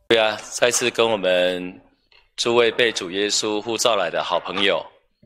对啊，再次跟我们诸位被主耶稣呼召来的好朋友，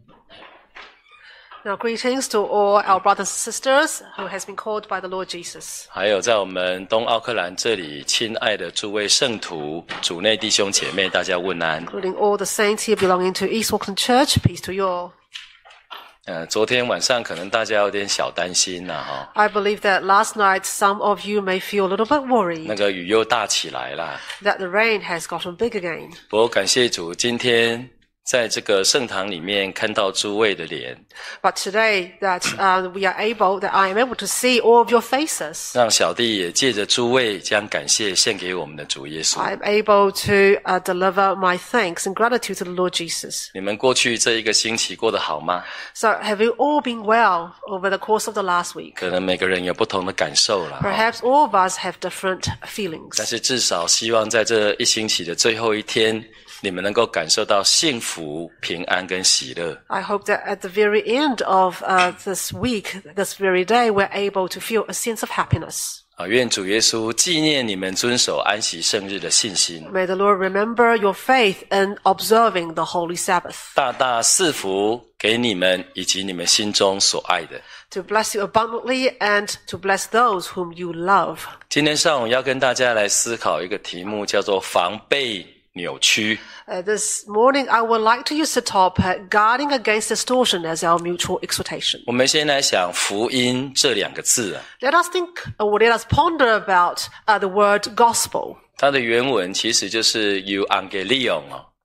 Now, greetings to all our brothers and sisters who has been called by the Lord Jesus. 还有在我们东奥克兰这里亲爱的诸位圣徒、主内弟兄姐妹，大家问安。 Including all the saints here belonging to East Auckland Church, peace to you all. 昨天晚上可能大家有点小担心哈， I believe that last night some of you may feel a little bit 那 worried 个雨又大起来了。 that the rain has gotten big again. 不过感谢主，今天在这个圣堂里面看到诸位的脸， But today that that I am able to see all of your faces. 让小弟也借着诸位将感谢献给我们的主耶稣。 I am able to deliver my thanks and gratitude to the Lord Jesus. 你们过去这一个星期过得好吗？ So have you all been well over the course of the last week? 可能每个人有不同的感受啦， Perhaps all of us have different feelings. 但是至少希望在这一星期的最后一天，你们能够感受到幸福、平安跟喜乐。 I hope that at the very end of this week, this very day, we're able to feel a sense of happiness. 愿主耶稣纪念你们遵守安息圣日的信心， May the Lord remember your faith in observing the Holy Sabbath, 大大赐福给你们以及你们心中所爱的。 to bless you abundantly and to bless those whom you love. 今天上午要跟大家来思考一个题目，叫做防备扭曲。 This morning, I would like to use the topic guarding against distortion as our mutual exhortation. 我们先来想福音这两个字啊， Let us think, or let us ponder about the word gospel. 它的原文其实就是 euangelion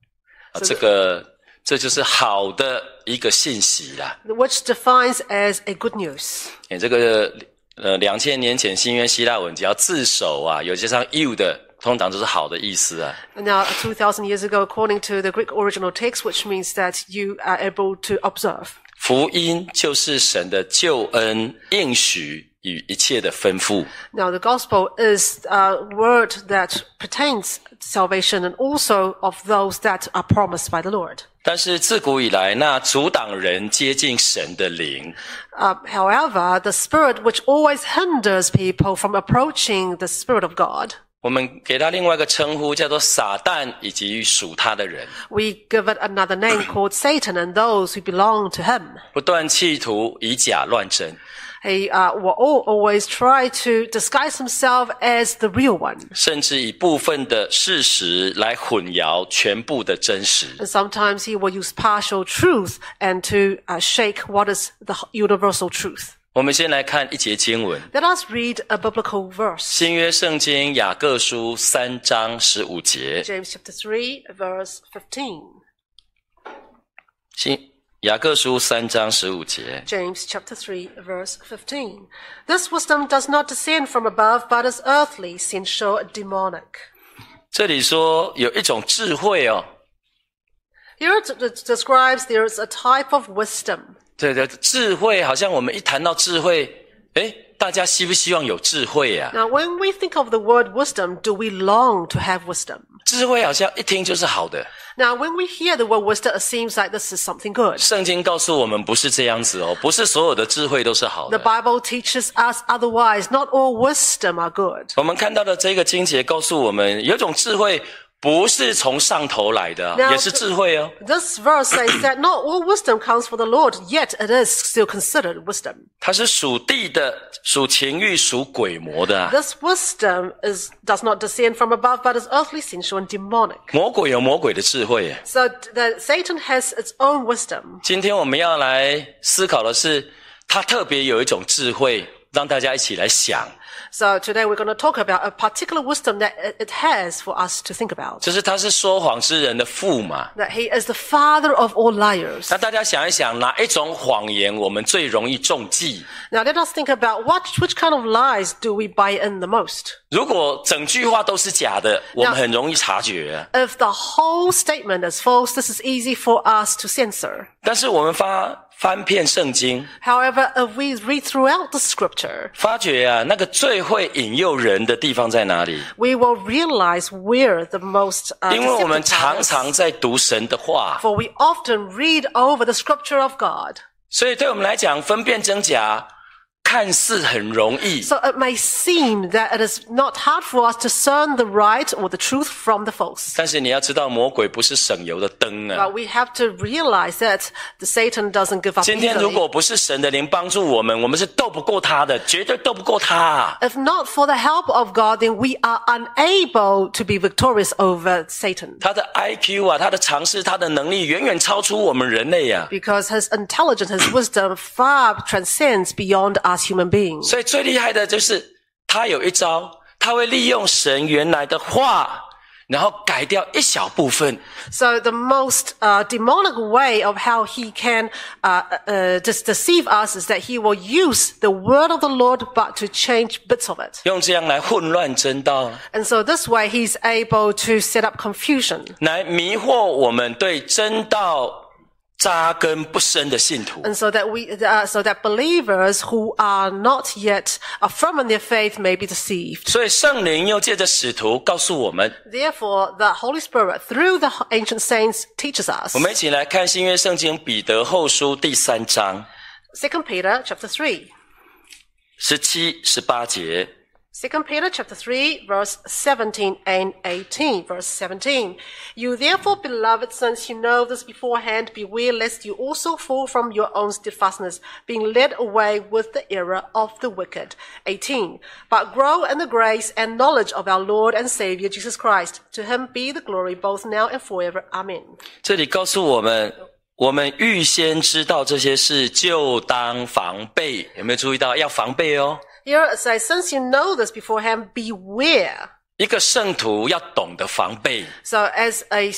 这就是好的一个信息啦。 Which defines as a good news. 这个2000年前新约希腊文只要字首啊，有加上 you 的，通常都是好的意思啊。 Now, 2,000 years ago, according to the Greek original text, which means that you are able to observe. 福音就是神的救恩、应许与一切的吩咐。 Now, the gospel is a word that pertains to salvation and also of those that are promised by the Lord. 但是自古以来，那阻挡人接近神的灵， However, the spirit which always hinders people from approaching the Spirit of God, 我们给他另外一个称呼，叫做撒旦以及属他的人， we give it another name called Satan and those who belong to him. 不断企图以假乱真。 He will always try to disguise himself as the real one. 甚至以部分的事实来混淆全部的真实。 And sometimes he will use partial truth and to shake what is the universal truth. 我们先来看一节经文， Let us read a biblical verse. 新约圣经雅各书3章15节， James chapter 3, verse 15. 雅各书3章15节， James chapter 3, verse 15. This wisdom does not descend from above, but is earthly, sensual, demonic. 这里说有一种智慧哦， Here it describes there is a type of wisdom. 对，智慧好像我们一谈到智慧，大家希不希望有智慧啊？ Now, when we think of the word wisdom, do we long to have wisdom? 智慧好像一听就是好的。 Now, when we hear the word wisdom, it seems like this is something good. 圣经告诉我们不是这样子哦，不是所有的智慧都是好 The 的。 Bible teaches us otherwise. Not all wisdom are good. 我们看到的这个经节告诉我们，有一种智慧不是从上头来的， Now, 也是智慧哦。 This verse says that not all wisdom comes from the Lord, yet it is still considered wisdom. 它是属地的、属情欲、属鬼魔的啊。 This wisdom does not descend from above, but is earthly, sensual, and demonic. 魔鬼有魔鬼的智慧耶。 So Satan has its own wisdom. 今天我们要来思考的是，他特别有一种智慧，让大家一起来想。 So today we're going to talk about a particular wisdom that it has for us to think about. 就是他是说谎之人的父嘛。 That he is the father of all liars. 那大家想一想，哪一种谎言我们最容易中计？ Now let us think about which kind of lies do we buy in the most? 如果整句话都是假的，我们很容易察觉啊。 If the whole statement is false, this is easy for us to censor. 但是我们翻遍圣经， However, if we read throughout the scripture, 发觉啊，那个最会引诱人的地方在哪里？ we will realize where the most 因为我们 deceptive 常 part is. 常在读神的话， For we often read over the scripture of God. 所以对我们来讲，分辨真假看似很容易， So it may seem that it is not hard for us to discern the right or the truth from the false. 但是你要知道，魔鬼不是省油的灯啊。 But we have to realize that the Satan doesn't give up 今天如 easily. 果不是神的灵帮助我们，我们是斗不过他的，绝对斗不过他。 If not for the help of God, then we are unable to be victorious over Satan. 他的 IQ 啊，他的常识，他的能力远远超出我们人类啊。 Because his intelligence, his wisdom far transcends beyond us human beings. 所以最厉害的就是他有一招，他会利用神原来的话，然后改掉一小部分。 So the most demonic way of how he can just deceive us is that he will use the word of the Lord but to change bits of it. 用这样来混乱真道， And so this way he's able to set up confusion. 来迷惑我们对真道扎根不深的信徒。 And so that so that believers who are not yet firm in their faith may be deceived. 所以圣灵又借着使徒告诉我们， Therefore, the Holy Spirit, through the ancient saints, teaches us. 我们一起来看新约圣经彼得后书第3章 2 Peter chapter 3. 17、18节。 2 Peter chapter 3, verse 17 and 18. Verse 17. You therefore, beloved, since you know this beforehand, beware lest you also fall from your own steadfastness, being led away with the error of the wicked. 18. But grow in the grace and knowledge of our Lord and Savior Jesus Christ. To him be the glory both now and forever. Amen. 这里告诉我们，我们预先知道这些事，就当防备。有没有注意到要防备哦？ Here it says, since you know this beforehand, beware. 一个圣徒要懂得防备。 So as a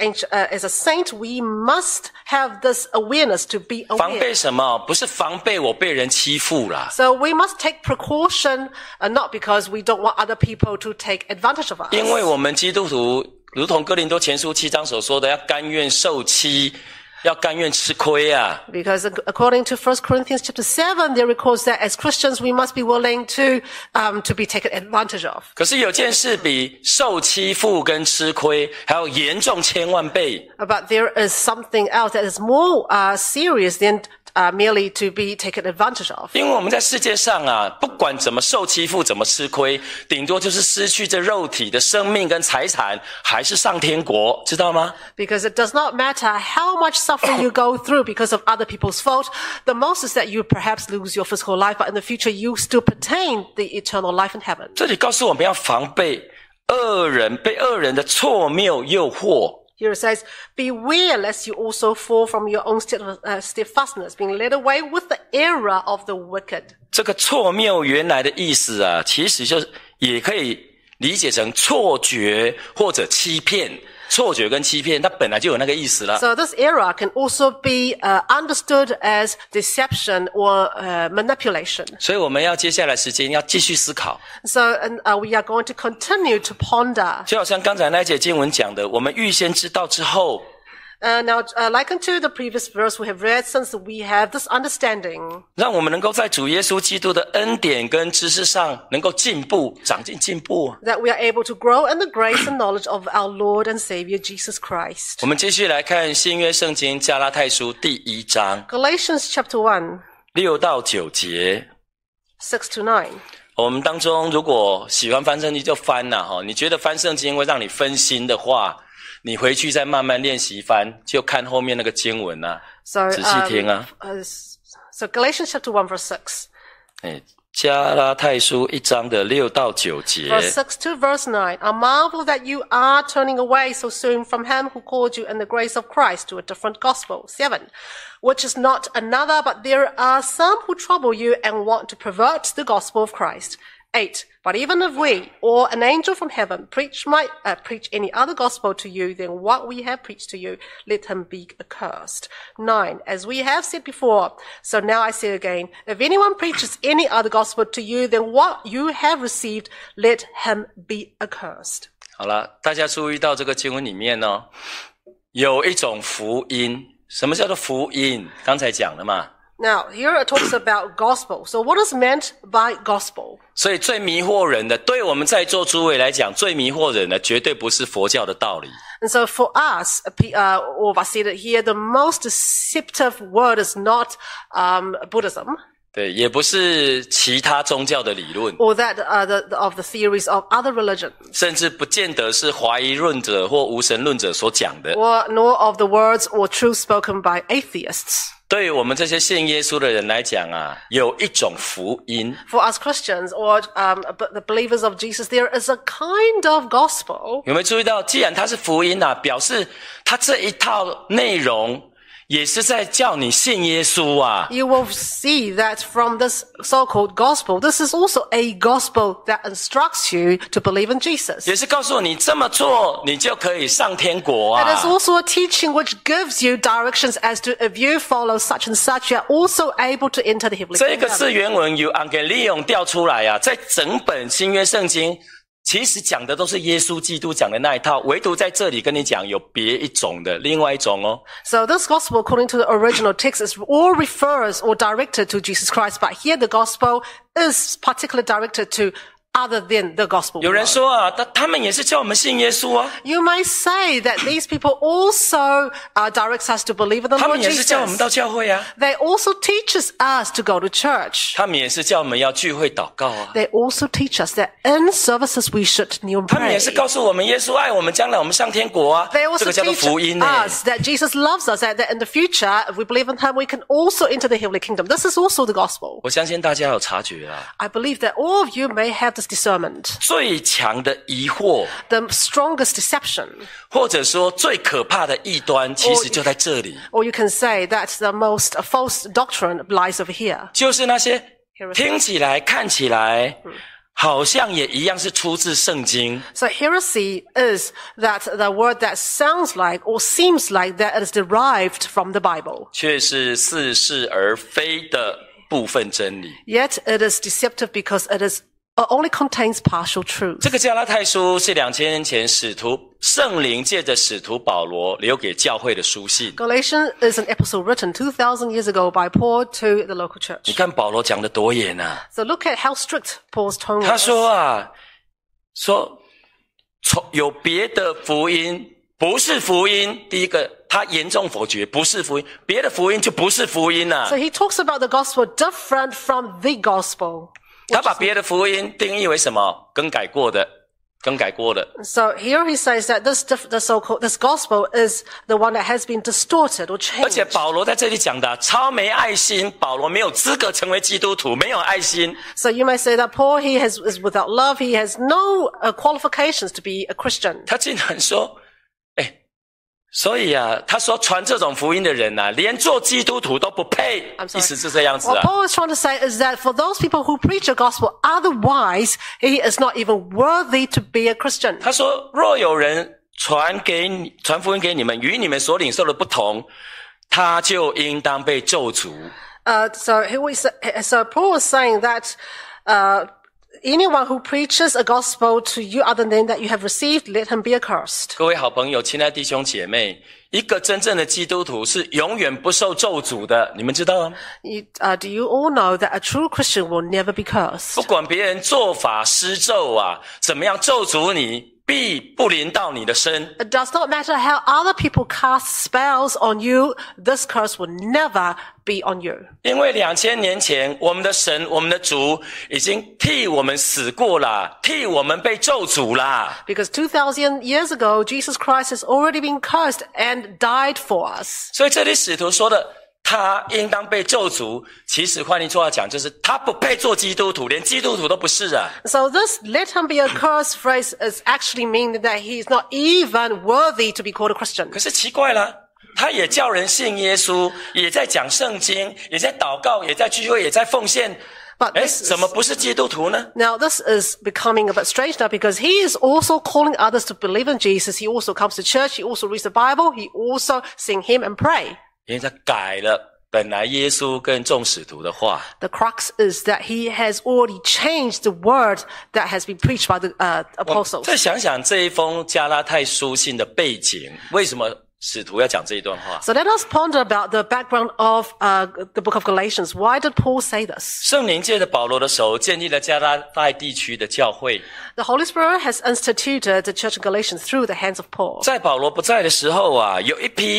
saint, we must have this awareness to be 防 aware. 备什么？不是防备我被人欺负啦， So we must take precaution, not because we don't want other people to take advantage of us. 因为我们基督徒如同哥林多前书7章所说的，要甘愿受欺，要甘愿吃亏啊。 Because according to 1 Corinthians chapter 7, there records that as Christians, we must be willing to be taken advantage of. 可是有件事比受欺负跟吃亏还要严重千万倍， But there is something else that is more serious than merely to be taken advantage of. 因为我们在世界上啊，不管怎么受欺负，怎么吃亏，顶多就是失去这肉体的生命跟财产，还是上天国，知道吗？ Because it does not matter how much suffering you go through because of other people's fault. The most is that you perhaps lose your physical life, but in the future you still pertain the eternal life in heaven. 这里告诉我们要防备被恶人的错谬诱惑。 Here it says, beware lest you also fall from your own steadfastness, being led away with the error of the wicked. 这个错谬原来的意思啊，其实就是也可以理解成错觉或者欺骗。错觉跟欺骗，它本来就有那个意思了。 So this error can also be understood as deception or manipulation. 所以我们要接下来时间要继续思考， So we are going to continue to ponder. 就好像刚才那一节经文讲的，我们预先知道之后， Now, like unto the previous verse we have read, since we have this understanding, 让我们能够在主耶稣基督的恩典跟知识上能够进步，长进进步。 that we are able to grow in the grace and knowledge of our Lord and Savior Jesus Christ. 我们继续来看新约圣经加拉太书第1章 Galatians chapter 1, 6到9节。 6 to 9. 我们当中如果喜欢翻圣经就翻啦齁，你觉得翻圣经会让你分心的话，你回去再慢慢练习翻，就看后面那个经文啊， So, 仔细听啊。 so Galatians chapter 1 verse 6. 加拉太书1章的6到9节。 Verse 6 to verse 9. I marvel that you are turning away so soon from him who called you in the grace of Christ to a different gospel. 7. Which is not another, but there are some who trouble you and want to pervert the gospel of Christ. 8. But even if we, or an angel from heaven, preach any other gospel to you than what we have preached to you, let him be accursed. 9. As we have said before, so now I say again, if anyone preaches any other gospel to you than what you have received, let him be accursed. 好了，大家注意到这个经文里面呢，有一种福音。什么叫做福音？刚才讲了嘛。 Now, here it talks about gospel. So what is meant by gospel? 所以最迷惑人的，对我们在座诸位来讲，最迷惑人的绝对不是佛教的道理。 And so for us, all of us see that here, the most deceptive word is not Buddhism. 对，也不是其他宗教的理论， or that of the theories of other religions, 甚至不见得是怀疑论者或无神论者所讲的。 nor of the words or truth spoken by atheists. 对于我们这些信耶稣的人来讲啊，有一种福音， For us Christians or the believers of Jesus, there is a kind of gospel. 有没有注意到？既然它是福音啊，表示它这一套内容也是在叫你信耶稣啊。 You will see that from this so-called gospel, this is also a gospel that instructs you to believe in Jesus. 也是告诉你这么做，你就可以上天国 It is 啊。 also a teaching which gives you directions as to if you follow such and such, you are also able to enter the heavenly 这个 kingdom. 是原文由 Angelion 调出来啊，在整本新约圣经，其实讲的都是耶稣基督讲的那一套，唯独在这里跟你讲有别一种的，另外一种哦。 So this gospel, according to the original text, is all refers or directed to Jesus Christ, but here the gospel is particularly directed to other than the gospel. 有人说啊，他们也是叫我们信耶稣啊， You may say that these people also directs us to believe in the 他 Lord 们也是叫我们 Jesus. 到教会啊， They also teaches us to go to church. 他们也是叫我们要聚会祷告啊， They also teach us that in services we should kneel and 他们也 pray. 是告诉我们耶稣爱我们，将来我们上天国啊， They 这 also 个叫做 teach 福音呢。 us that Jesus loves us, that in the future, if we believe in Him, we can also enter the heavenly kingdom. This is also the gospel. 我相信大家有察觉啊， I believe that all of you may have this discernment. 最强的疑惑， The strongest deception, 或者说最可怕的异端，其实就在这里， or you can say that the most false doctrine lies over here. 就是那些听起来、看起来，好像也一样是出自圣经， So heresy is that the word that sounds like or seems like that it is derived from the Bible. 却是似是而非的部分真理。 Yet it is deceptive because it is only contains partial truth. 这个加拉太书是2000年前圣灵借着使徒保罗留给教会的书信。 Galatians is an epistle written 2,000 years ago by Paul to the local 你 church. 看保罗讲的多严啊！ So look at how strict Paul's tone 他 was. 说啊，有别的福音不是福音。第一个，他严重否决不是福音，别的福音就不是福音啊。 So he talks about the gospel different from the gospel. 他把别的福音定义为什么？更改过的。 So here he says that this gospel is the one that has been distorted or 而且 changed. 保罗在这里讲的超没爱心，保罗没有资格成为基督徒，没有爱心。 So you may say that Paul is without love. He has no qualifications to be a Christian. 他竟然说，所以啊，他说传这种福音的人啊，连做基督徒都不配， I'm sorry. 意思是这样子 What 啊。 Paul is trying to say is that for those people who preach the gospel, otherwise he is not even worthy to be a Christian. 他说，若有人传福音给你们，与你们所领受的不同，他就应当被咒诅。 So Paul was saying that anyone who preaches a gospel to you other than that you have received, let him be accursed. 各位好朋友，亲爱的弟兄姐妹，一个真正的基督徒是永远不受咒诅的，你们知道吗？ Do you all know that a true Christian will never be cursed? 不管别人做法施咒啊，怎么样咒诅你，必不临到你的身。 It does not matter how other people cast spells on you, this curse will never be on you. 因为2000年前，我们的神、我们的主已经替我们死过了，替我们被咒诅啦。 Because 2,000 years ago, Jesus Christ has already been cursed and died for us. 所以这里使徒说的，他应当被咒诅，其实换句话讲，就是他不配做基督徒，连基督徒都不是啊。 So this let him be accursed phrase is actually meaning that he is not even worthy to be called a Christian. 可是奇怪了，他也叫人信耶稣，也在讲圣经，也在祷告，也在聚会，也在奉献。 But this is, 怎么不是基督徒呢？ now this is becoming a bit strange now because he is also calling others to believe in Jesus. He also comes to church. He also reads the Bible. He also sing hymn and pray. 因为他改了本来耶稣跟众使徒的话。 The crux is that he has already changed the word that has been preached by the apostles. 再想想这一封加拉太书信的背景，为什么使徒要讲这一段话？ So let us ponder about the background of the book of Galatians. Why did Paul say this? 圣灵借着保罗的手建立了加拉太地区的教会， The Holy Spirit has instituted the church of Galatians through the hands of Paul. 在保罗不在的时候啊，有一批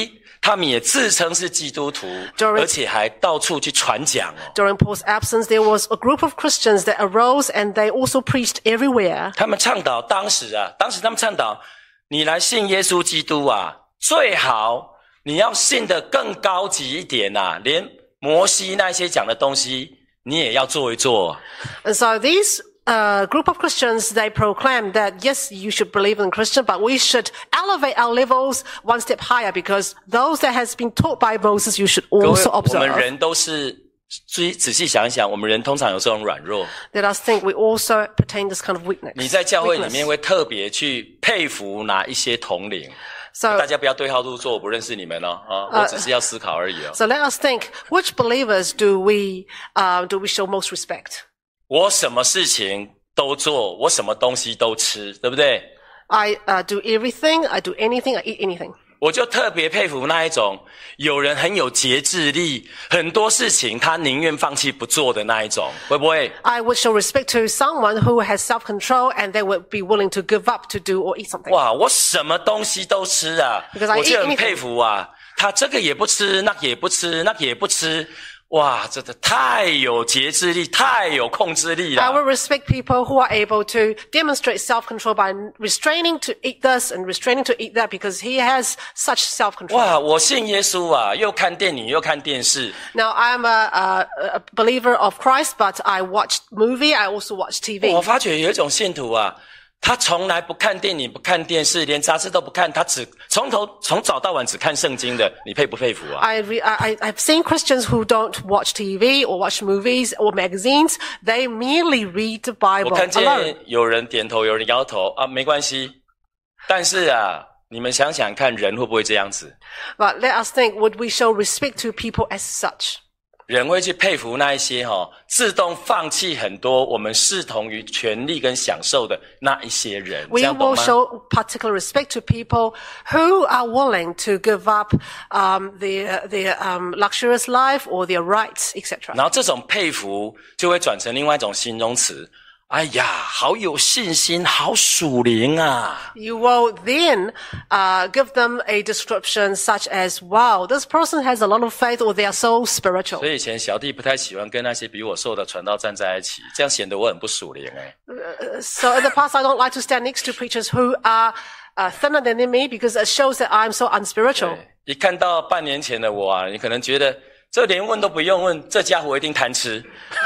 他们也自称是基督徒， During- 而且还到处去传讲哦。 During Paul's absence, there was a group of Christians that arose and they also preached everywhere. 他们倡导当时他们倡导，你来信耶稣基督啊，最好你要信得更高级一点啊，连摩西那些讲的东西你也要做一做。 And so these group of Christians, they proclaimed that, yes, you should believe in Christian, but we should elevate our levels one step higher because those that has been taught by Moses, you should 各位， also 我们 observe. 人都是仔细想一想，我们人通常有这种软弱。 Let us think we also pertain this kind of weakness. 你在教会里 weakness. 面会特别去佩服哪一些统领？ So, 大家不要对号入座，我不认识你们哦，我只是要思考而已哦。 so let us think, which believers do we show most respect? 我什么事情都做，我什么东西都吃，对不对？ I do everything, I do anything, I eat anything. 我就特别佩服那一种有人很有节制力，很多事情他宁愿放弃不做的那一种，会不会？ I would show respect to someone who has self-control and they would be willing to give up to do or eat something. 哇，我什么东西都吃啊！ Because I 我就 eat 很 anything. 佩服啊，他这个也不吃，那个也不吃，那个也不吃。哇，真的太有节制力，太有控制力 I 了。 will respect people who are able to demonstrate self-control by restraining to eat this and restraining to eat that because he has such self-control. 哇，我信耶稣啊，又看电影又看电视。 Now, I'm a believer of Christ, but I watch movie, I also watch 我 TV. 发觉有一种信徒啊，他从来不看电影，不看电视，连杂志都不看，他只从早到晚只看圣经的，你佩不佩服啊？ I've seen Christians who don't watch TV or watch movies or magazines. They merely read the 我 Bible 看 alone. 见有人点头，有人摇头啊，没关系。但是啊，你们想想看，人会不会这样子？ But let us think, would we show respect to people as such? 人会去佩服那一些自动放弃很多我们视同于权利跟享受的那一些人，这 We 样懂 will 吗？ show particular respect to people who are willing to give up their luxurious life or their rights, etc. 然后这种佩服就会转成另外一种形容词。哎呀，好有信心，好属灵啊！ You will then give them a description such as, wow, this person has a lot of faith or they are so spiritual. 所以以前小弟不太喜欢跟那些比我瘦的传道站在一起，这样显得我很不属灵哎。 So in the past, I don't like to stand next to preachers who are thinner than me because it shows that I'm so unspiritual. 一看到半年前的我啊，你可能觉得这连问都不用问，这家伙一定贪吃。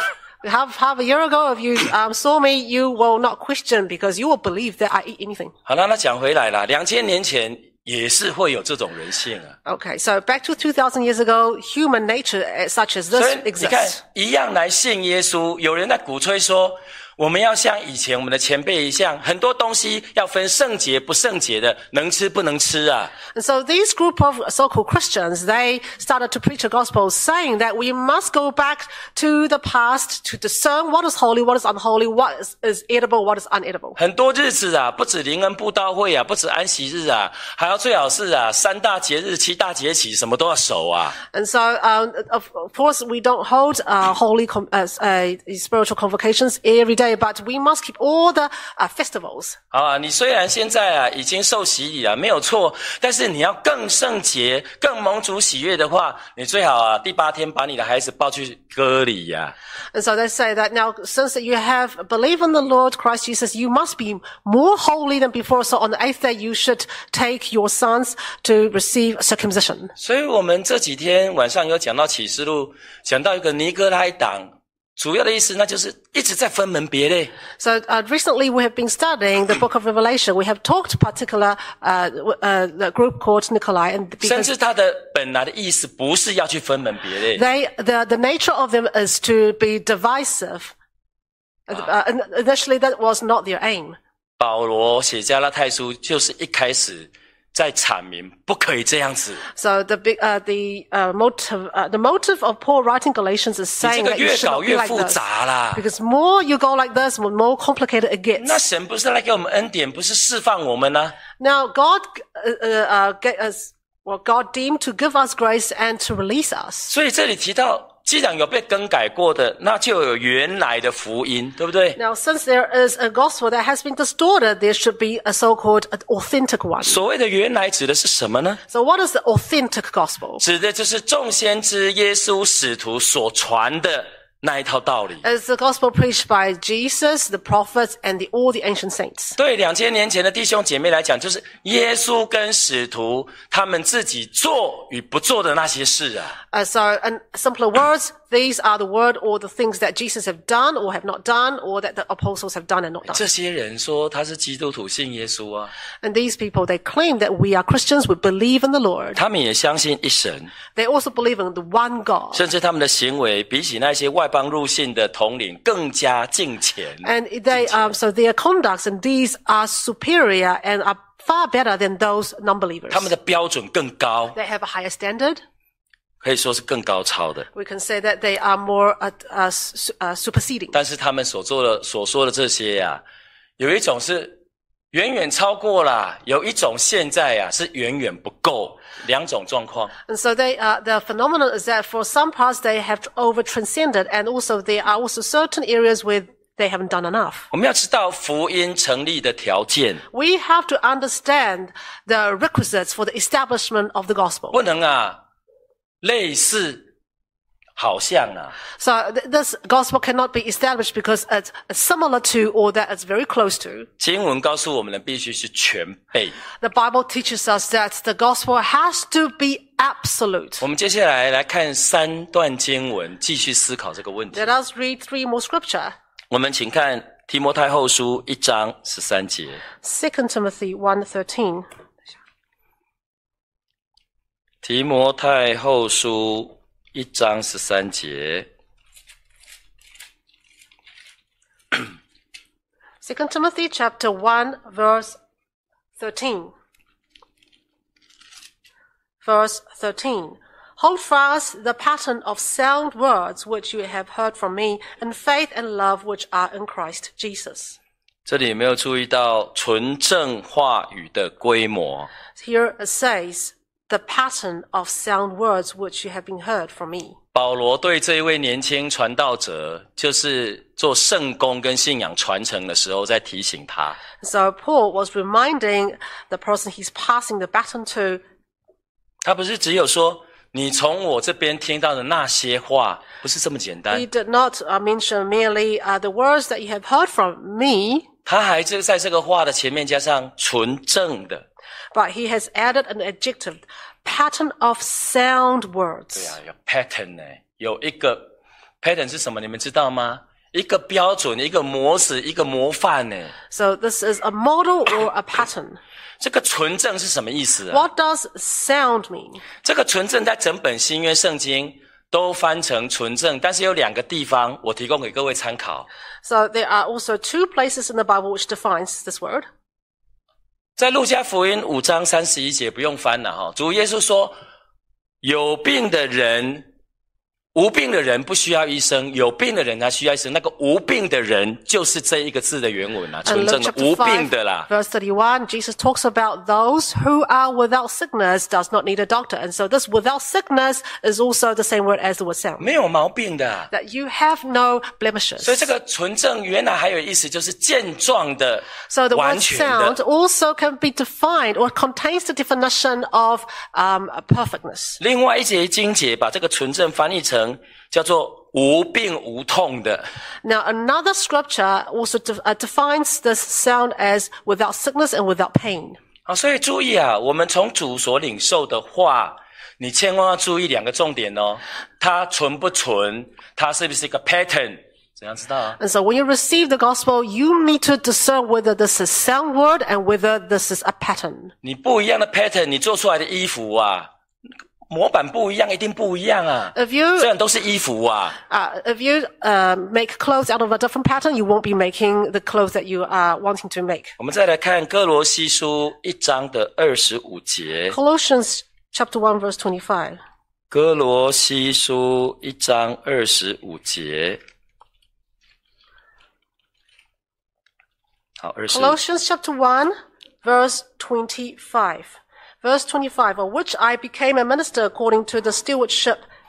Half a year ago, if you saw me, you will not question because you will believe that I eat anything. 好了，那讲回来啦，2000年前也是会有这种人性啊。 Okay, so back to 2,000 years ago, human nature such as 所 this 以你看 exists.， 一样来信耶稣，有人在鼓吹说，我们要像以前我们的前辈一样，很多东西要分圣洁不圣洁的，能吃不能吃啊。 And so these group of so-called Christians, they started to preach the gospel saying that we must go back to the past to discern what is holy, what is unholy, what is edible, what is unedible. 很多日子啊，不止灵恩布道会啊，不止安息日啊，还要最好是啊，3大节日、7大节期，什么都要守啊。 And so, of course, we don't hold holy spiritual convocations every day, but we must keep all the festivals. 好啊，你虽然现在啊已经受洗礼了，没有错，但是你要更圣洁、更蒙主喜悦的话，你最好啊第8天把你的孩子抱去割礼呀、 And so they say that now, since you have believed in the Lord Christ Jesus, you must be more holy than before. So on the 8th day, you should take your sons to receive circumcision. 所以我们这几天晚上有讲到启示录，讲到一个尼哥拉党，主要的意思那就是一直在分门别类。 So recently we have been studying the book of Revelation. We have talked particular the group called Nikolai, and 甚 because 至他的本来的意思不是要去分门别类， the nature of them is to be divisive. And initially, that was not their aim. 保罗写加拉太书就是一开始在阐明不可以这样子， So the motive of Paul writing Galatians is 你这 saying 个 that you 越 should 搞 not be 越 like 复 this. 杂啦。 Because more you go like this, the more complicated it gets. 那神不是来给我们恩典，不是释放我们呢、 Now God God deemed to give us grace and to release us. 所以这里提到既然有被更改过的，那就有原来的福音，对不对？ Now, since there is a gospel that has been distorted, there should be a so-called authentic one. 所谓的原来指的是什么呢？ So what is the authentic gospel? 指的就是众先知耶稣使徒所传的那一套道理。 It's the gospel preached by Jesus, the prophets, and all the ancient saints. 对2000年前的弟兄姐妹来讲，就是耶稣跟使徒他们自己做与不做的那些事啊。 So, in simpler words, these are the word or the things that Jesus have done or have not done, or that the apostles have done and not done. 这些人说他是基督徒，信耶稣啊， And these people, they claim that we are Christians, we believe in the Lord. 他们也相信一神， They also believe in the one God. 甚至他们的行为比起那些外邦入信的统领更加敬虔。 And they, so their conducts and deeds are superior and are far better than those non-believers. 他们的标准更高， They have a higher standard. 可以说是更高超的。 We can say that they are more superseding. 但是他们所说的这些啊，有一种是远远超过啦，有一种现在啊是远远不够，两种状况。 And so the phenomenon is that for some parts they have over transcended, and also there are also certain areas where they haven't done enough. 我们要知道福音成立的条件， We have to understand the requisites for the establishment of the gospel. 不能啊类似好像啊， So this gospel cannot be established because it's similar to or that it's very close to. 经文告诉我们的必须是全备。 The Bible teaches us that the gospel has to be absolute. 我们接下来看3段经文，继续思考这个问题。 Let us read 3 more scripture. 我们请看提摩太后书1章13节。 2 Timothy 1:13. 提摩太后书1章13节。 2 Timothy chapter 1 verse 13. Verse 13. Hold fast the pattern of sound words which you have heard from me, and faith and love which are in Christ Jesus. 这里有没有注意到纯正话语的规模？ Here it says, the pattern of sound words which you have been heard from me. 保罗对这一位年轻传道者，就是做圣工跟信仰传承的时候，在提醒他。 So Paul was reminding the person he's passing the baton to. 他不是只有说你从我这边听到的那些话，不是这么简单 He。did not mention merely the words that you have heard from me, 他还是在这个话的前面加上纯正的。 but he has added an adjective, pattern of sound 对 words. 啊，有 pattern 呢，有一个 pattern 是什么？你们知道吗？一个标准，一个模式，一个模范呢。 So this is a model or a pattern. 这个纯正是什么意思啊？ What does sound mean? 这个纯正在整本新约圣经都翻成纯正，但是有2个地方我提供给各位参考。 So there are also 2 places in the Bible which defines this word. 在路加福音5章31节不用翻了哈，主耶稣说：有病的人。无病的人不需要医生，有病的人他需要医生。那个无病的人就是这一个字的原文啊， And 纯 Luke 正的 chapter 无 5, 病的啦。 verse 31, Jesus talks about those who are without sickness does not need a doctor. And so this without sickness is also the same word as the word sound. 没有毛病的啊。 That you have no blemishes. 所以这个纯正原来还有意思，就是健壮的、 So the 完 word 全 sound 的。 also can be defined or contains the definition of perfectness. 另外一节经节把这个纯正翻译成叫做无病无痛的。 Now another scripture also defines this sound as without sickness and without pain. 好，所以注意啊，我们从主所领受的话，你千万要注意2个重点哦。它纯不纯？它是不是一个 pattern？ 怎样知道啊？ And so when you receive the gospel, you need to discern whether this is sound word and whether this is a pattern. 你不一样的 pattern， 你做出来的衣服啊，模板不一样，一定不一样啊。 If you 虽然都是衣服啊， make clothes out of a different pattern, you won't be making the clothes that you are wanting to make. 我们再来看哥罗西书1章的25节。 Colossians chapter 1 verse 25. 哥罗西书1章25节。好，25。 Colossians chapter 1 verse 25. Verse 25, of which I became a minister according to the stewardship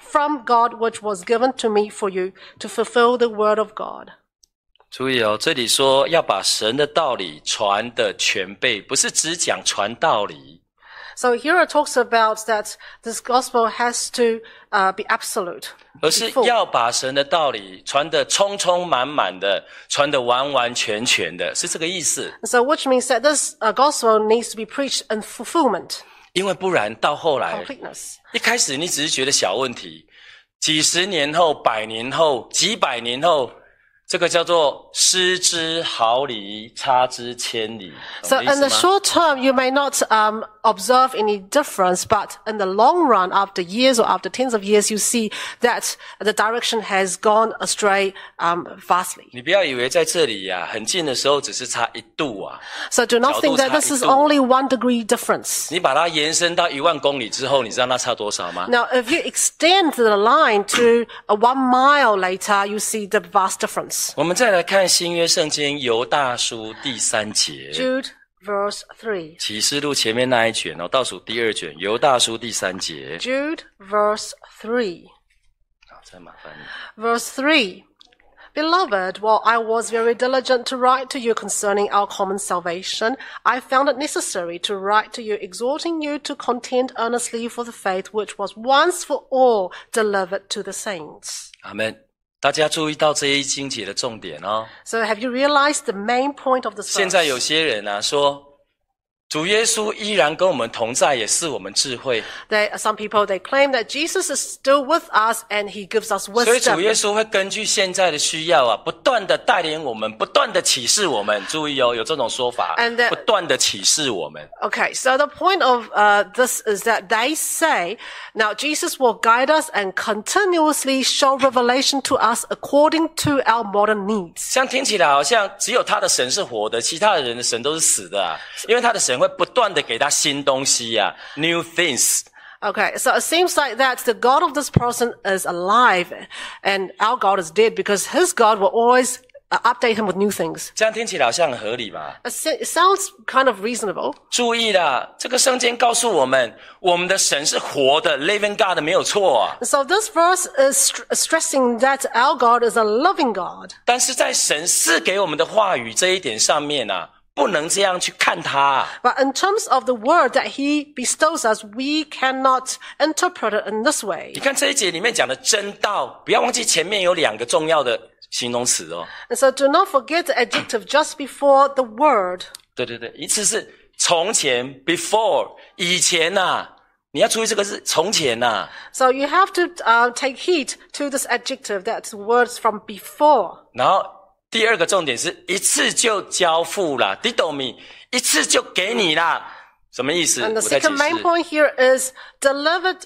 from God which was given to me for you to fulfill the word of God. 注意哦，这里说要把神的道理传得全备，不是只讲传道理。 So here it talks about that this gospel has to be absolute. 而是要把神的道理传得充充满满的，传得完完全全的，是这个意思。 So which means that this gospel needs to be preached in fulfillment. 因为不然到后来， Completeness. 一开始你只是觉得小问题，几十年后、100年后、几百年后，这个叫做失之毫厘，差之千里。 So in the short term, you may not observe any difference, but in the long run, after years or after tens of years, you see that the direction has gone astray vastly. 你不要以为在这里呀、很近的时候只是差1度啊， So do not think that this is only 1 degree difference. 你把它延伸到10000公里之后，你知道那差多少吗？ Now, if you extend the line to 1 mile later, you see the vast difference. 我们再来看新约圣经犹大书第3节。 Jude verse 3. 启示录前面那一卷哦，倒数第2卷，犹大书第3节。 Jude verse 3. 好，再麻烦你。 Verse 3. Beloved, while I was very diligent to write to you concerning our common salvation, I found it necessary to write to you, exhorting you to contend earnestly for the faith which was once for all delivered to the saints. 阿们。大家注意到这一经节的重点哦。 So have you realized the main point of this 现在 verse? 有些人啊说，主耶稣依然跟我们同在，也是我们智慧。 Some people, they claim that Jesus is still with us and he gives us 所以主耶 wisdom. 稣会根据现在的需要啊，不断的带领我们，不断的启示我们。注意哦，有这种说法 And that-， 不断的启示我们。 Okay, so the point of this is that they say, now Jesus will guide us and continuously show revelation to us according to our modern needs. 这样听起来好像只有他的神是活的，其他的人的神都是死的啊。因为他的神会不断的给他新东西啊 ，new things。 Okay, so it seems like that the God of this person is alive and our God is dead because his God will always update him with new things. 这样听起来好像很合理吧？ It sounds kind of reasonable. 注意啦，这个圣经告诉我们，我们的神是活的 ，living God 没有错啊。 So this verse is stressing that our God is a loving God. 但是在神赐给我们的话语这一点上面啊，不能这样去看它。 But in terms of the word that he bestows us, we cannot interpret it in this way. 你看这一节里面讲的真道，不要忘记前面有2个重要的形容词哦。 And so do not forget the adjective just before the word. 对对对，一次是从前 before 以前呐、你要注意这个是从前呐、 So you have to take heed to this adjective, that's words from before. 然后第2个重点是一次就交付啦 didomi 一次就给你啦，什么意思？ And the 我再解 second main 释。 point here is delivered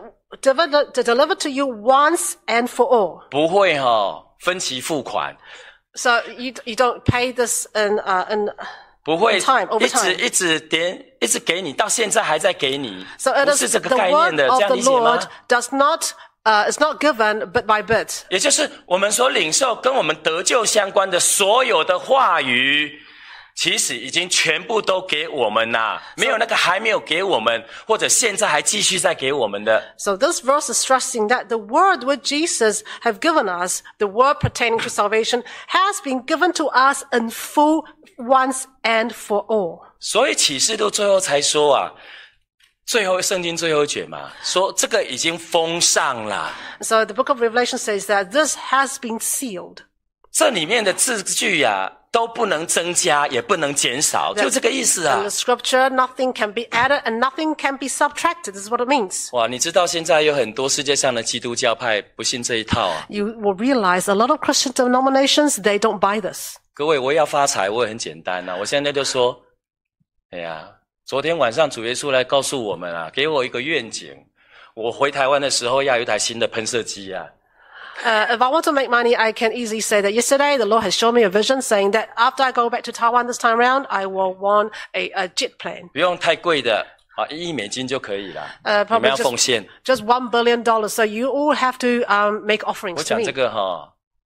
to you once and for all. 不会分期付款， So you don't pay this in 不会 over 一直一直给你，到现在还在给你， So it 不 is 是这个 the 概念 word 的，这 of 样 the 理解吗 Lord？ does not is not given bit by bit. 也就是我们所领受跟我们得救相关的所有的话语，其实已经全部都给我们啦，没有那个还没有给我们，或者现在还继续在给我们的。 So this verse is stressing that the word which Jesus have given us, the word pertaining to salvation, has been given to us in full once and for all. 所以启示录最后才说啊，圣经最后一卷嘛，说这个已经封上了。 So the book of Revelation says that this has been sealed. 这里面的字句啊，都不能增加，也不能减少，就这个意思 In 啊 the。scripture, nothing can be added and nothing can be subtracted. This is what it means. 哇，你知道现在有很多世界上的基督教派不信这一套啊。 You will realize a lot of Christian denominations, they don't buy this. 各位，我要发财，我也很简单啊。我现在就说，哎呀，昨天晚上主耶稣来告诉我们啊，给我一个愿景，我回台湾的时候要有一台新的喷射机啊。 If I want to make money, I can easily say that yesterday the Lord has shown me a vision saying that after I go back to Taiwan this time around, I will want a jet plane. 不用太贵的啊，1亿美金就可以了。你 Probably 们要奉献。 just $1 billion. So you all have to make offerings 我 to 讲 me. 这个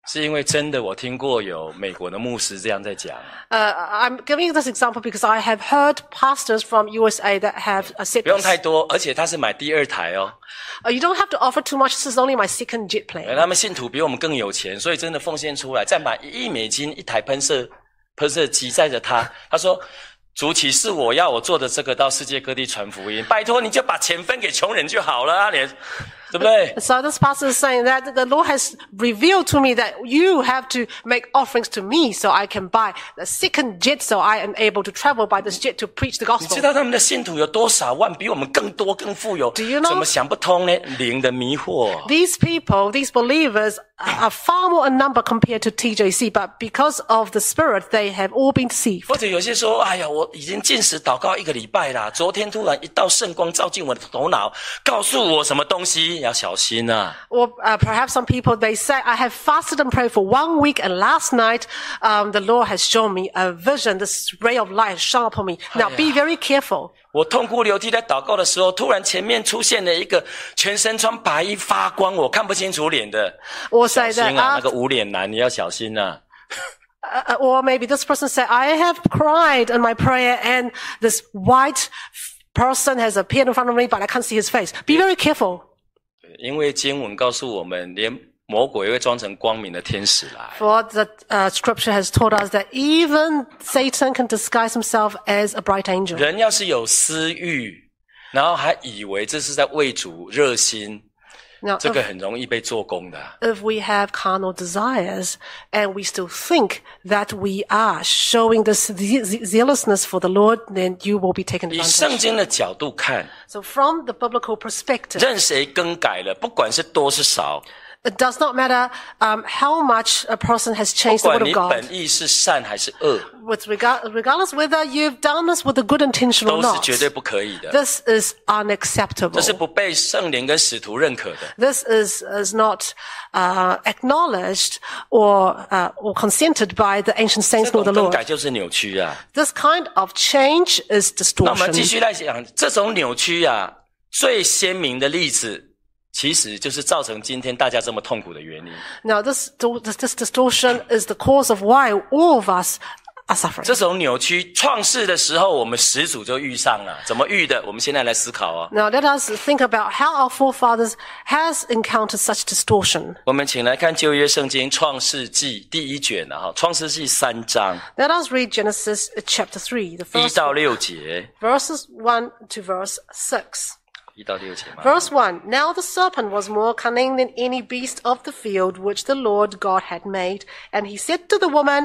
是因为真的我听过有美国的牧师这样在讲。 I'm giving you this example because I have heard pastors from USA that have said 不用 this. 太多，而且他是买第二台哦。 You don't have to offer too much. This is only my second jet plane. 他们信徒比我们更有钱，所以真的奉献出来，再买$1亿一台喷射机载着他。他说：“主启示我要我做的这个到世界各地传福音，拜托你就把钱分给穷人就好了啊，你对不对？” So this pastor is saying that the Lord has revealed to me that you have to make offerings to me so I can buy the second jet so I am able to travel by this jet to preach the 你知 gospel. 道他们的信徒有多少万，比我们更多更富有？ Do you know- 怎么想不通呢？灵的迷惑。 These people, these believers are far more in number compared to TJC, but because of the Spirit, they have all been deceived. 或者有些说：“哎呀，我已经禁食祷告1个礼拜啦，昨天突然一道圣光照进我的头脑，告诉我什么东西要小心啊。” Or perhaps some people, they say, I have fasted and prayed for 1 week, and last night the Lord has shown me a vision, this ray of light shone upon me. Now be very careful. 我痛哭流涕在祷告的时候，突然前面出现了一个全身穿白衣发光，我看不清楚脸的。 Or 小 say 心 that 啊，那个无脸男，你要小心啊。 or maybe this person say, I have cried in my prayer and this white person has appeared in front of me, but I can't see his face. Be very careful. 因为经文告诉我们，连魔鬼会装成光明的天使来。 For the scripture has told us that even Satan can disguise himself as a bright angel. 人要是有私欲，然后还以为这是在为主热心， Now, 这个很容易被做工的。 if we have carnal desires and we still think that we are showing this zealousness for the Lord, then you will be taken 以圣 advantage. 经的角度看， So from the biblical perspective, 任谁更改了，不管是多是少， it does not matter how much a person has 不 changed the 管 word 你 of God. 本意是善还是恶， Regardless whether you've done this with a good intention or 都是 not, 绝对不可以的。 this is 这 unacceptable. 是不被圣灵跟使徒认可的。 This is not acknowledged or consented by the ancient 这 saints 种 nor the 更 Lord. 改就是扭曲啊。 This kind of change is 那我们继 distortion. 续来讲，这种扭曲啊，最鲜明的例子，其实就是造成今天大家这么痛苦的原因。 Now, this distortion is the cause of why all of us are suffering. 这种扭曲创世的时候，我们始祖就遇上了，怎么遇的？我们现在来思考啊。 Now, let us think about how our forefathers has encountered such distortion. 我们请来看旧约圣经创世纪第1卷啊，创世纪3章 Let us read Genesis chapter 3, the 1 first 到6节， verses 1 to verse 6. 1到6节嘛。 Verse 1, Now the serpent was more cunning than any beast of the field which the Lord God had made. And he said to the woman,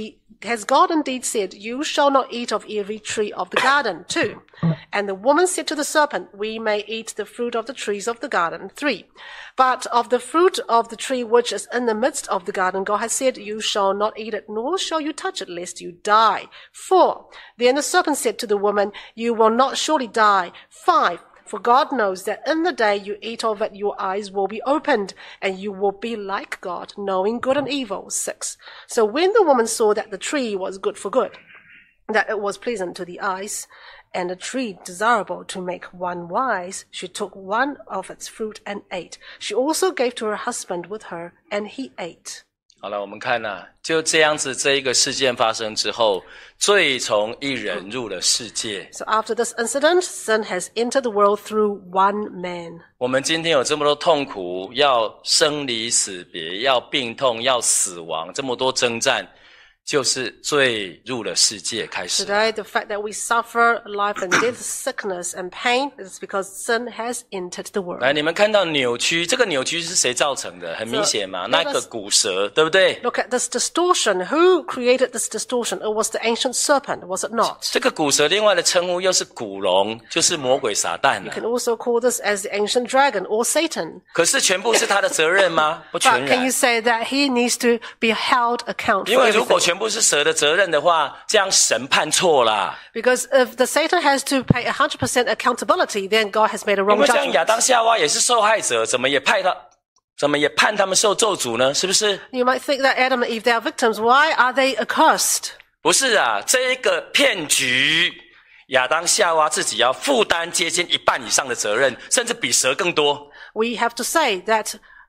Has God indeed said, You shall not eat of every tree of the garden? 2. And the woman said to the serpent, We may eat the fruit of the trees of the garden. 3. But of the fruit of the tree which is in the midst of the garden, God has said, You shall not eat it, nor shall you touch it, lest you die. 4. Then the serpent said to the woman, You will not surely die. 5. For God knows that in the day you eat of it, your eyes will be opened, and you will be like God, knowing good and evil. 6. So when the woman saw that the tree was good for good, that it was pleasant to the eyes, and a tree desirable to make one wise, she took one of its fruit and ate. She also gave to her husband with her, and he ate. 好了，我们看啊，就这样子，这一个事件发生之后，罪从一人入了世界。 So after this incident, sin has entered the world through one man. 我们今天有这么多痛苦，要生离死别，要病痛，要死亡，这么多征战，就是罪入了世界开始。 Today, the fact that we suffer life and death, sickness and pain is because sin has entered the world. 来，你们看到扭曲，这个扭曲是谁造成的？很明显嘛，那个古蛇，对不对？ Look at this distortion. Who created this distortion? It was the ancient serpent, was it not? 这个古蛇另外的称呼又是古龙，就是魔鬼撒旦 You 了。 can also call this as the ancient dragon or Satan. 可是全部是他的责任吗？不全 But can 然 you。say that he needs to be held account 因 for 为如果 everything? 全部是蛇的责任的话，这样神判错啦。 Because if the Satan has to pay 100% accountability, then God has made a 因 wrong 为这样亚 judgment. 当夏娃也是受害者，怎么也判他们受咒诅呢？是不是？ You might think that Adam and Eve, they are victims. Why are they accursed? 不是啊，这一个骗局，亚当夏娃自己要负担接近1半以上的责任，甚至比蛇更多。 We have to say that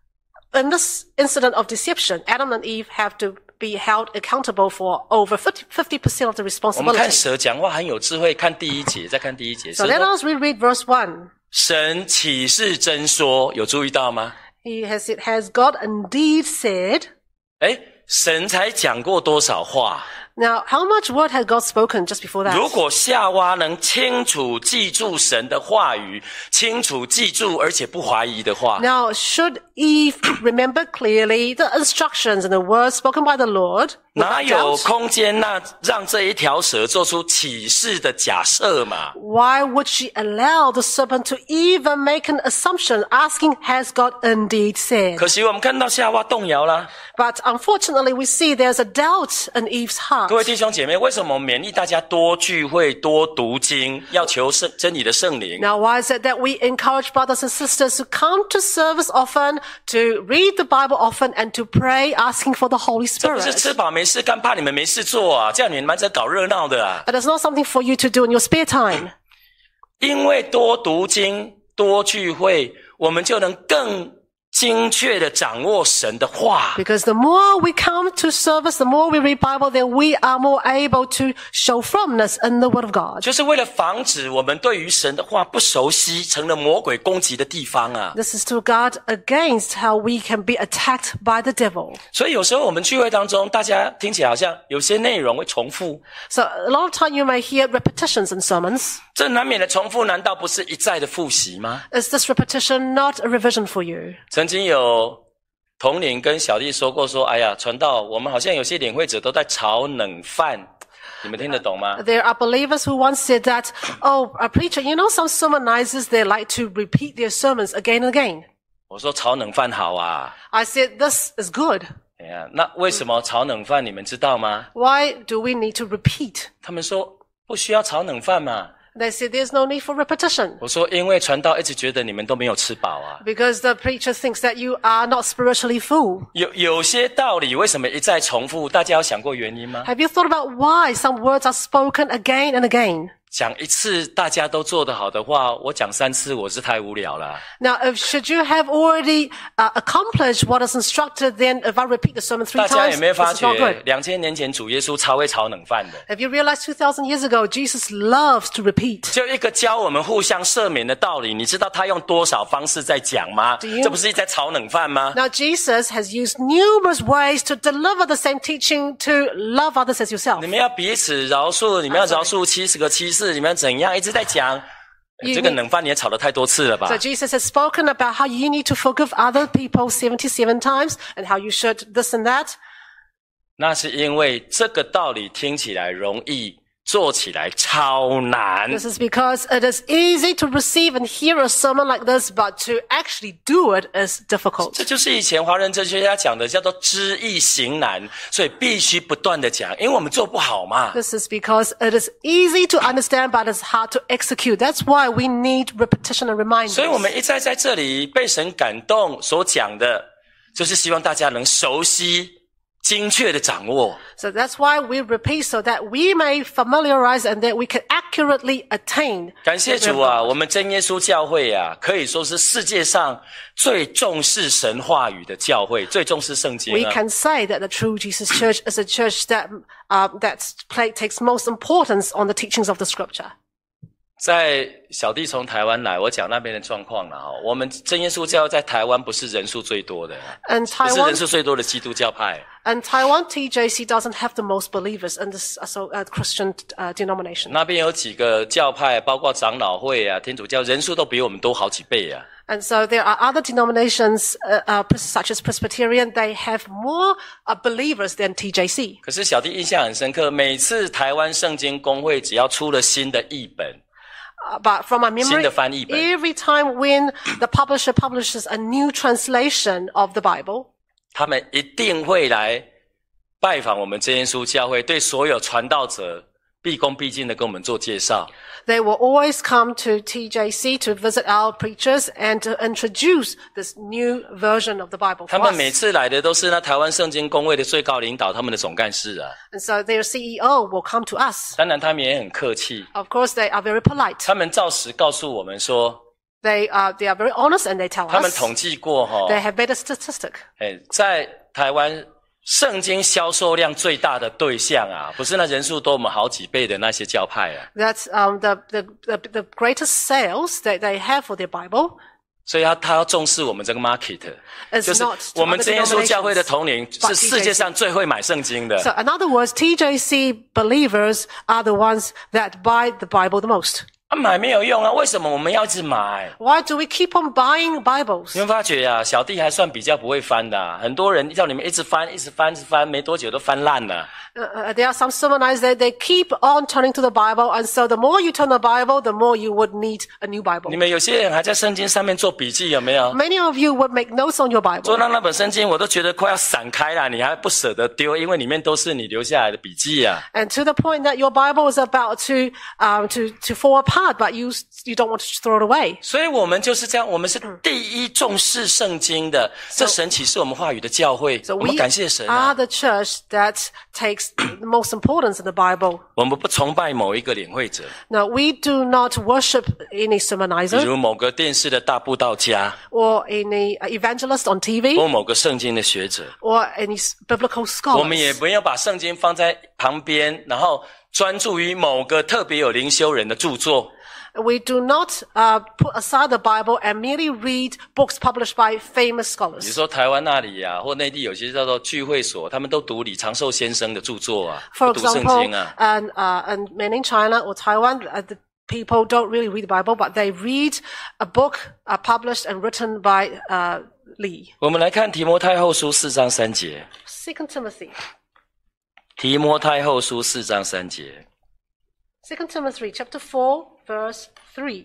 in this incident of deception, Adam and Eve have to be held accountable for over 50% of the 我们看 responsibility. 蛇讲话很有智慧，看第一节，再看第一节。 So 蛇 let 说 us reread verse 1. 神岂是真说？有注意到吗？ Has God indeed said? 神才讲过多少话？ Now, how much word had God spoken just before that? 如果夏娃能清楚记住神的话语，清楚记住而且不怀疑的话， Now, should Eve remember clearly the instructions and the words spoken by the Lord? 哪 without 有 doubt? 空间让这一条蛇做出启示的假设嘛？ Why would she allow the serpent to even make an assumption asking, has God indeed said? 可惜我们看到夏娃动摇啦。 But unfortunately, we see there's a doubt in Eve's heart. 各位弟兄姐妹，为什么我们勉励大家多聚会、多读经，要求真理的圣灵？ Now, why is it that we encourage brothers and sisters to come to service often, to read the Bible often, and to pray asking for the Holy 这不是 Spirit? 吃饱没事干，怕你们没事做啊，叫你们在搞热闹的啊。 It is not something for you to do in your spare time. 因为多读经、多聚会，我们就能更精确地掌握神的话。 Because the more we come to service, the more we read Bible, then we are more able to show firmness in the Word of God. 就是为了防止我们对于神的话不熟悉，成了魔鬼攻击的地方啊。 This is to guard against how we can be attacked by the devil. 所以有时候我们聚会当中，大家听起来好像有些内容会重复， So a lot of time you may hear repetitions in sermons. 这难免的重复，难道不是一再的复习吗？ Is this repetition not a revision for you? 曾经有统领跟小弟说过说，哎呀，传道，我们好像有些领会者都在炒冷饭，你们听得懂吗？ There are believers who once said that, oh, a preacher, you know, some sermonizers, they like to repeat their sermons again and again. 我说炒冷饭好啊， I said, this is good. 哎呀，那为什么炒冷饭你们知道吗？ Why do we need to repeat? 他们说不需要炒冷饭嘛。 They said there's no need for repetition. 我说因为传道一直觉得你们都没有吃饱啊。 Because the preacher thinks that you are not spiritually full. 有些道理为什么一再重复？大家有想过原因吗？ Have you thought about why some words are spoken again and again? 讲一次大家都做得好的话，我讲3次我是太无聊了。 Now, should you have already accomplished what is instructed, then if I repeat the sermon 3 大家 times, 有没有 this 发 is not 觉 good. 2000年前主耶稣超会炒冷饭的？ Have you realized 2,000 years ago, Jesus loves to repeat? 就一个教我们互相赦免的道理，你知道他用多少方式在讲吗？ you- 这不是一直在炒冷饭吗？ Now, Jesus has used numerous ways to deliver the same teaching to love others as yourself. 你们要彼此饶恕，你们要饶恕70个7次，你们要怎样？一直在讲。这个冷饭你也炒了太多次了吧？ So Jesus has spoken about how you need to forgive other people 77 times and how you should this and that. 那是因为这个道理听起来容易，做起来超难。 This is because it is easy to receive and hear a sermon like this, but to actually do it is difficult. 这就是以前华人哲学家讲的，叫做知易行难，所以必须不断的讲，因为我们做不好嘛。 This is because it is easy to understand, but it's hard to execute. That's why we need repetition and reminders. 所以我们一再在这里被神感动所讲的，就是希望大家能熟悉、精确的掌握。 So that's why we repeat, so that we may familiarize and that we can accurately attain. 感谢主啊，我们真耶稣教会啊，可以说是世界上最重视神话语的教会，最重视圣经 We 啊。 can say that the true Jesus Church is a church that takes most importance on the teachings of the Scripture. 在小弟从台湾来，我讲那边的状况了哈。我们真耶稣教在台湾不是人数最多的， And 不是人 Taiwan, 数最多的基督教派。 and Taiwan TJC doesn't have the most believers in this Christian denomination. 那边有几个教派，包括长老会啊、天主教，人数都比我们多好几倍啊。 And so there are other denominations, such as Presbyterian, they have more believers than TJC. 可是小弟印象很深刻，每次台湾圣经公会只要出了新的译本， But from my 新 memory, 的翻译本， every time when the publisher publishes a new translation of the Bible, 他们一定会来拜访我们真耶稣教会，对所有传道者毕恭毕敬的跟我们做介绍。 they will always come to TJC to visit our preachers and to introduce this new version of the Bible 他 for 们每 us. 次来的都是那台湾圣经公会的最高领导，他们的总干事啊。 And so their CEO will come to us. 当然他们也很客气， Of course, they are very polite. 他们照实告诉我们说， They are very honest and they tell 他们 us. 统计过 They have made a statistic. 在台湾圣经销售量最大的对象啊，不是那人数多我们好几倍的那些教派啊。 That's the greatest sales that they have for their Bible. 所以他要重视我们这个 market， It's 就是 not to 我们 other 真耶稣教会的 denominations, 统领 but 是世界上最会买圣经的。 So in other words, TJC believers are the ones that buy the Bible the most. 买没有用啊，为什么我们要一直买？ Why do we keep on buying Bibles? 你会发觉啊，小弟还算比较不会翻的啊，很多人叫你们一直翻，一直翻，一直翻，没多久都翻烂了。 There are some Sermonites that they keep on turning to the Bible, and so the more you turn the Bible, the more you would need a new Bible. 你们有些人还在圣经上面做笔记，有没有？ Many of you would make notes on your 做 Bible. 到那本圣经，我都觉得快要散开了，你还不舍得丢，因为里面都是你留下来的笔记啊。 And to the point that your Bible is about to fall apart, but you don't want to throw it away. 所以我们就是这样，我们是第一重视圣经的，这神启示我们话语的教会， So 我们 we 感谢神 are 啊。 the church that takes the most importance in the Bible. 我们不崇拜某一个领会者， Now, we do not worship any 比 sermonizer 如某个电视的大布道家， or any evangelist on 或 TV 某个圣经的学者。 or any biblical 我们也 scholars. 没有把圣经放在旁边，然后专注于某个特别有灵修人的著作。 We do not put aside the Bible and merely read books published by famous 比 scholars. 如说台湾那里啊，或内地有些叫做聚会所，他们都读李长寿先生的著作啊， For 不读圣 example, 经啊。 and men in China or Taiwan, the people don't really read the Bible, but they read a book published and written by Li. 我们来看提摩太后书4章3节。 2 Timothy. 提摩太后书4章3节。 2 Timothy chapter 4 verse 3.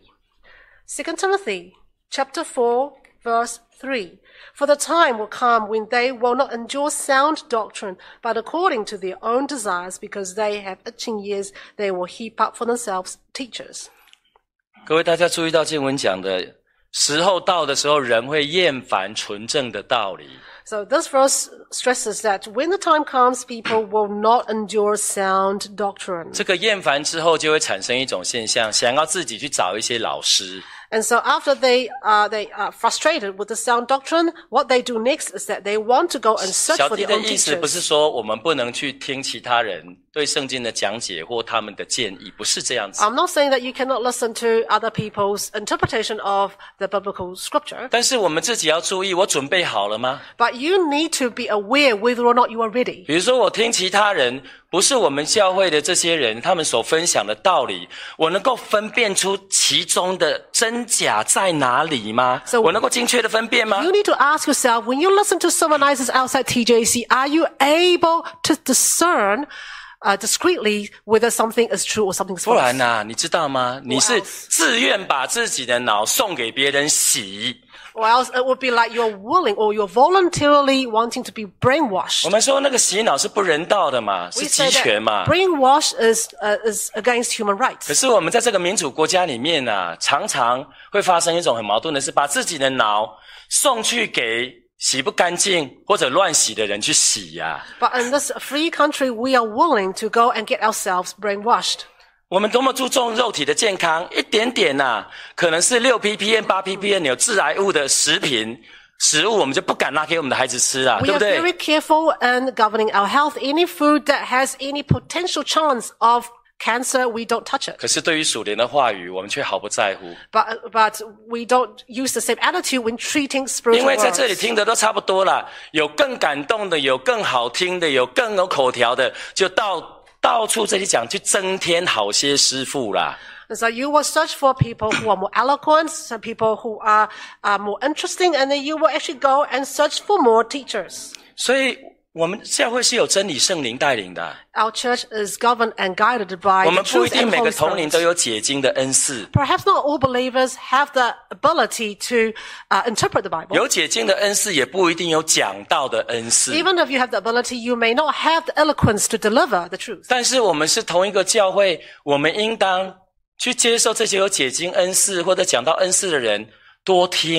2 Timothy chapter 4 verse 3. For the time will come when they will not endure sound doctrine, but according to their own desires, because they have itching ears, they will heap up for themselves teachers. 各位大家注意到经文讲的时候到的时候，人会厌烦纯正的道理。 So this verse stresses that when the time comes, people will not endure sound doctrine. 这个厌烦之后，就会产生一种现象，想要自己去找一些老师。 And so after they are frustrated with the sound doctrine, what they do next is that they want to go and search 小 for 弟 their 的 own 意思不是 teachers. 说我们不能去听其他人对圣经的讲解或他们的建议，不是这样子。 I'm not saying that you cannot listen to other people's interpretation of the biblical scripture, 但是我们自己要注意，我准备好了吗？ but you need to be aware whether or not you are ready. 比如说，我听其他人，不是我们教会的这些人，他们所分享的道理，我能够分辨出其中的真假在哪里吗？ So- 我能够精确的分辨吗？ You need to ask yourself, when you listen to sermonizers outside TJC, are you able to discern discreetly whether something is true or something is 不 false? 然啊，你知道吗？你是 else? 自愿把自己的脑送给别人洗。 Or else it would be like you're willing or you're voluntarily wanting to be brainwashed. 我们说那个洗脑是不人道的嘛，是 We 集 say 权 that 嘛。 brainwash is against human 可 rights. 是我们在这个民主国家里面啊，常常会发生一种很矛盾的事，把自己的脑送去给洗不干净或者乱洗的人去洗呀、 But in this free country, we are willing to go and get ourselves brainwashed. 我们多么注重肉体的健康，一点点呐、可能是6 ppm、8 ppm 有致癌物的食物，我们就不敢拿给我们的孩子吃啊， We 对不 are very 对？ careful in governing our health. Any food that has any potential chance of cancer, we don't touch it. 可是对于属灵的话语，我们却毫不在乎， But we don't use the same attitude when treating 因 spiritual 为在这里 words. 听的都差不多啦，有更感动的，有更好听的，有更有口条的，就到处这里讲，去增添好些师傅啦。 And so you will search for people who are more eloquent, some people who are more interesting, and then you will actually go and search for more teachers. 所以我们教会是有真理圣灵带领的， Our church is governed and guided by 我 the 们不一 truth 定 and 每个 Holy 同龄都 Spirit. 有解经的恩赐。 Perhaps not all believers have the ability to interpret the Bible. 有解经的恩赐，也不一定有讲道的恩赐。 Even if you have the ability, you may not have the eloquence to deliver the truth. 但是我们是同一个教会，我们应当去接受这些有解经恩赐或者讲道恩赐的人，多听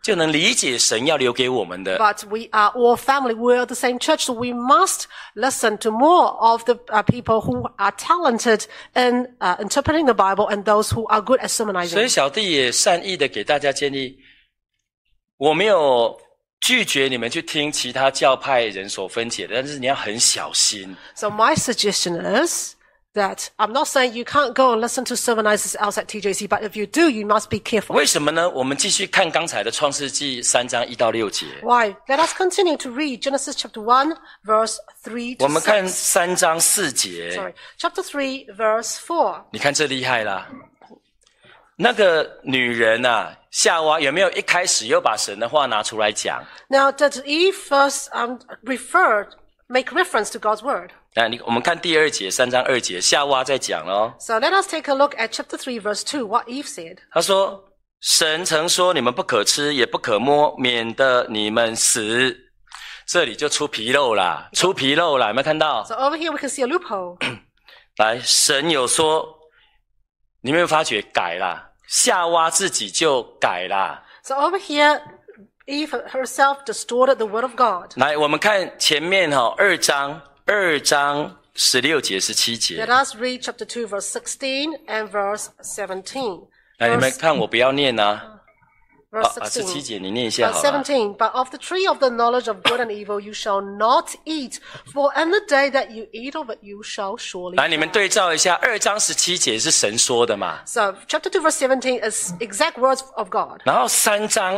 就能理解神要留给我们的。 But we are all family. We are the same church, so we must listen to more of the people who are talented in interpreting the Bible and those who are good at 所以 sermonizing. 小弟也善意的给大家建议，我没有拒绝你们去听其他教派人所分解的，但是你要很小心。 So my suggestion is that I'm not saying you can't go and listen to sermonizers else at TJC, but if you do, you must be careful. 为什么呢？我们继续看刚才的创世纪3章1到6节。 Why? Let us continue to read Genesis chapter 1, verse 3 我 to 们看 6. 3章4节， Sorry, chapter 3, verse 4. 你看这厉害啦！那个女人啊，夏娃有没有一开始又把神的话拿出来讲？ Now, did Eve first make reference to God's word? 我们看第2节，3章2节，夏娃在讲咯。 So let us take a look at chapter 3, verse 2, what Eve said. 他说：“神曾说你们不可吃，也不可摸，免得你们死。”这里就出纰漏啦，出纰漏啦，有没有看到？ So over here we can see a loophole. 来，神有说，你有没有发觉改啦？夏娃自己就改啦。 So over here, Eve herself distorted the word of God. 来，我们看前面2章16节、17节。 Let us read chapter 2, verse 16 and verse 17. 来，你们看，我不要念啊。 Verse 17 16. 节你念一下 Verse 好了。 17, but of the tree of the knowledge of good and evil you shall not eat, for in the day that you eat of it you shall surely 来，你们 die. 对照一下，2章17节是神说的嘛？ So chapter 2, verse 17 is exact words of God. 然后3章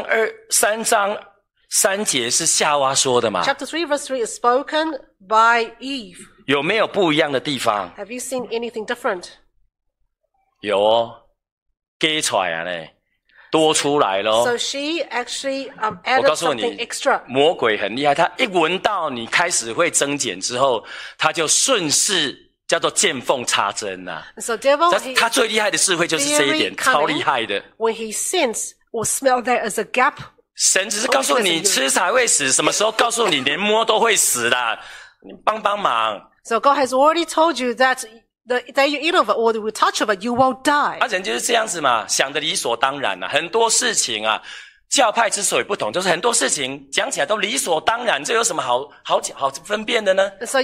3节是夏娃说的嘛？ Chapter 3, verse 3 is spoken by Eve. 有没有不一样的地方？ Have you seen anything different? 有哦，加出来呢，多出来咯。 So she actually 我 added 告诉 something 你 extra. 魔鬼很厉害，他一闻到你开始会增减之后，他就顺势叫做见缝插针呐、 So devil, 他最厉害的智慧就是这一点， Very cunning. 超厉害的。 when he sense or smell there is a gap, 神只是告诉你吃才会死，什么时候告诉你连摸都会死啦？你帮帮忙。 so God has already told you that the day you eat of it or you touch of it, you will die. 人就是这样子嘛，想的理所当然啊。很多事情啊，教派之所以不同，就是很多事情讲起来都理所当然，这有什么好分辨的呢？ So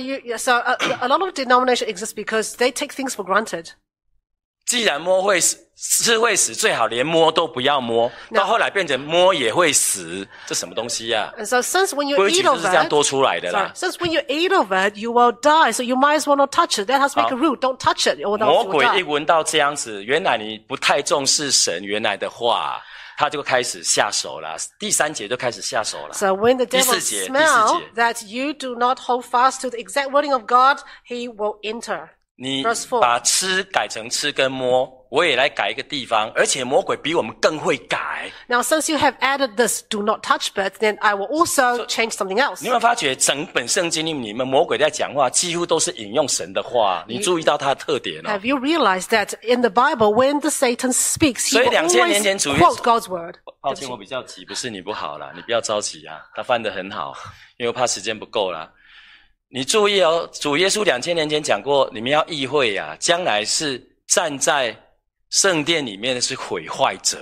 a lot of denomination exists because they take things for granted. 既然摸会死，吃会死，最好连摸都不要摸。到后来变成摸也会死，这什么东西呀、啊？ And so since when you 规矩 eat 就 of 是这样 it, 多出来的 sorry, 啦。 since when you eat of it, you will die. So you might as well not touch it. That has to make a rule. Don't touch it, or else 魔 you 鬼 will 一 die. 闻到这样子，原来你不太重视神原来的话，他就开始下手了。第3节就开始下手了。 So when the 第 devil 4节， smell that you do not hold fast to the exact wording of God, he will enter. 你 Verse 4. 把吃改成吃跟摸，我也来改一个地方，而且魔鬼比我们更会改。 Now, since you have added this do not touch bit, then I will also change something else. 你有没有发觉整本圣经里面魔鬼在讲话，几乎都是引用神的话？你注意到他的特点哦。 Have you realized that in the Bible, when the Satan speaks, he 所以 will 2000年前 always 主耶稣 quote God's word? 抱歉，我比较急，不是你不好啦，你不要着急啊。他翻得很好，因为我怕时间不够啦。你注意哦，主耶稣2000年前讲过，你们要议会啊，将来是站在圣殿里面的是毁坏者，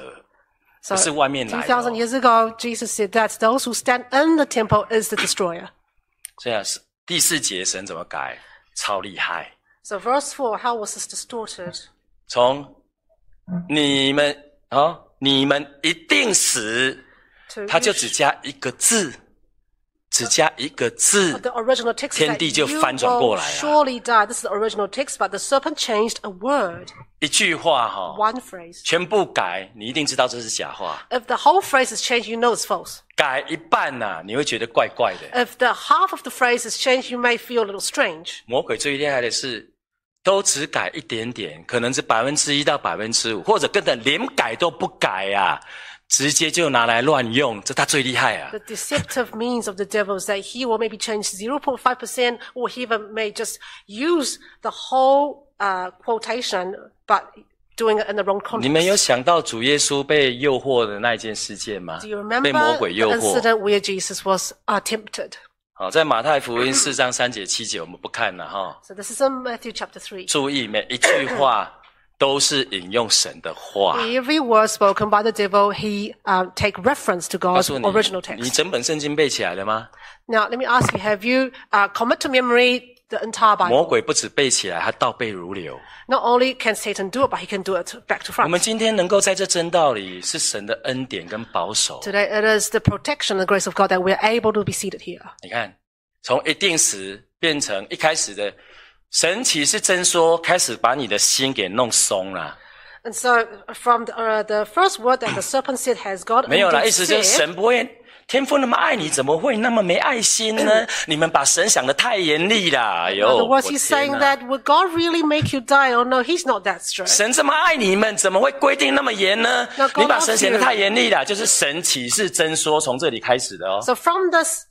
So 不是外面来的、 2,000 years ago, Jesus said that those who stand in the temple is the destroyer. 这样是第4节神怎么改？超厉害！ So verse 4, how was this distorted? 从你们一定死， To 他就只加一个字。只加一个字， the original text is 天 that 地就 you 翻转过 will 来了。 surely die. This is the original text, but the serpent changed a word, 一句话 one phrase. 全部改，你一定知道这是假话。 If the whole phrase is changed, you know it's false. 改一半你会觉得怪怪的。 If the half of the phrase is changed, you may feel a little strange. 魔鬼最厉害的是，都只改一点点，可能是1%到5%，或者根本连改都不改啊。直接就拿来乱用，这他最厉害啊！ The deceptive means of the devil is that he will maybe change 0.5%, or he even may just use the whole quotation, but doing it in the wrong 你们 context. 有想到主耶稣被诱惑的那一件事件吗 Do you？ 被魔 remember 鬼 the 诱惑。 incident where Jesus was tempted? 好，在马太福音4章3节7节，我们不看了哈。 So this is in Matthew chapter 3. 注意每一句话都是引用神的话。 Every word spoken by the devil, he take reference to 告 God's 诉你， original 你 text. 整本圣经背起来了吗？ Now, let me ask you, have you commit to memory the entire 魔 Bible? 鬼不止背起来，他倒背如流。 Not only can Satan do it, but he can do it back to 我们 front. 今天能够在这真道里，是神的恩典跟保守。 Today, it is the protection and grace of God that we are able to be seated here. 你看，从一定时变成一开始的神奇是真说，开始把你的心给弄松了。 And so, from the first word that the serpent said, has God 没有啦， indeed 意思就是 said, 神不会，天父那么爱你，怎么会那么没爱心呢？你们把神想得太严厉啦！哎 in 呦， other 我 words, 天 he's saying 哪 that, would God really make you die? Oh no, he's not that strict. 神这么爱你们，怎么会规定那么严呢？ 那 God 你把神显得 loves you 太严厉了，就是神启示真说从这里开始的哦。 So from this,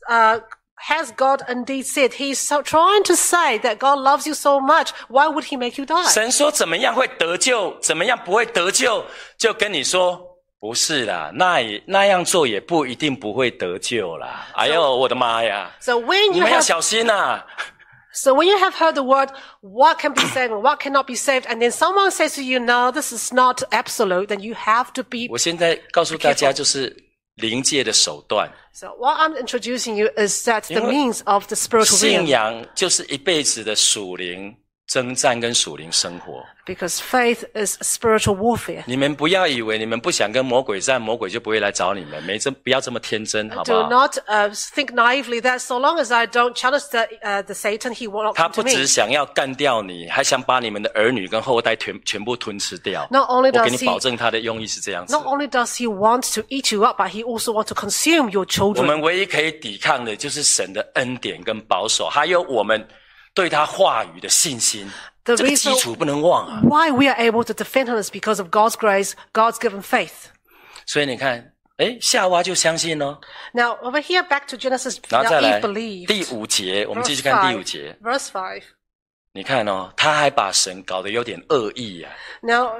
has God indeed said, he's trying to say that God loves you so much, why would he make you die? 神说怎么样会得救，怎么样不会得救，就跟你说不是啦，那样做也不一定不会得救啦。哎呦，我的妈呀！ So when 你 you 们要 have 小心啊！ So when you have heard the word, what can be saved and what cannot be saved, and then someone says to you, no, this is not absolute, then you have to be. 我现在告诉大家，就是灵界的手段。 So what I'm introducing you is that the 因为 means of the spiritual 信 realm, 仰就是一辈子的属灵征战跟属灵生活。 because faith is spiritual warfare. 你们不要以为你们不想跟魔鬼战，魔鬼就不会来找你们，不要这么天真，好不 Do 好？ not think naively that so long as I don't challenge the Satan, he will not 他 come 不 to 只 me. 想要干掉你，还想把你们的儿女跟后代全部吞吃掉。 Not only 我 does 给你 he- 保证，他的用意是这样子 Not。only does he want to eat you up, but he also wants to consume your 我 children. 们唯一可以抵抗的就是神的恩典跟保守，还有我们对他话语的信心。 The 这个 reason- 基础不能忘啊！ Why we are able to defend him is because of God's grace, God's given faith. 所以你看，夏娃就相信哦。 Now, over here, back to Genesis, 然后 now 再来 Eve believed. 第5节，我们继 Verse 续看第 5. 5节。 Verse 5. 你看哦，他还把神搞得有点恶意啊， Now,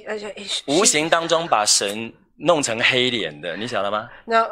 she 无形当中把神弄成黑脸的，你晓得吗？ now,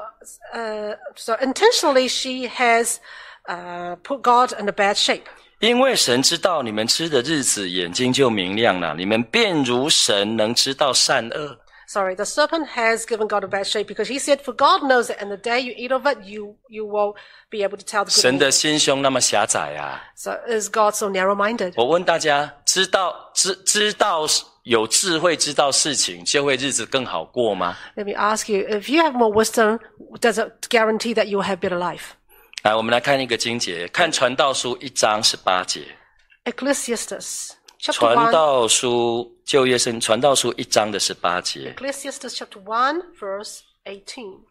so intentionally she has put God in a bad shape. 因为神知道你们吃的日子，眼睛就明亮了，你们便如神，能知道善恶。 Sorry, the serpent has given God a bad shape because he said, for God knows that in the day you eat of it, you will be able to tell the good 神 and 的 evil. 心胸那么狭窄啊！ So is God so narrow-minded? 我问大家，知道有智慧，知道事情，就会日子更好过吗？ Let me ask you, if you have more wisdom, does it guarantee that you will have better life? 来，我们来看一个经节，看传道书1章18节。 Ecclesiastes chapter 传 1. 道书旧约圣传道书1章的18节。 Ecclesiastes chapter 1, verse 18.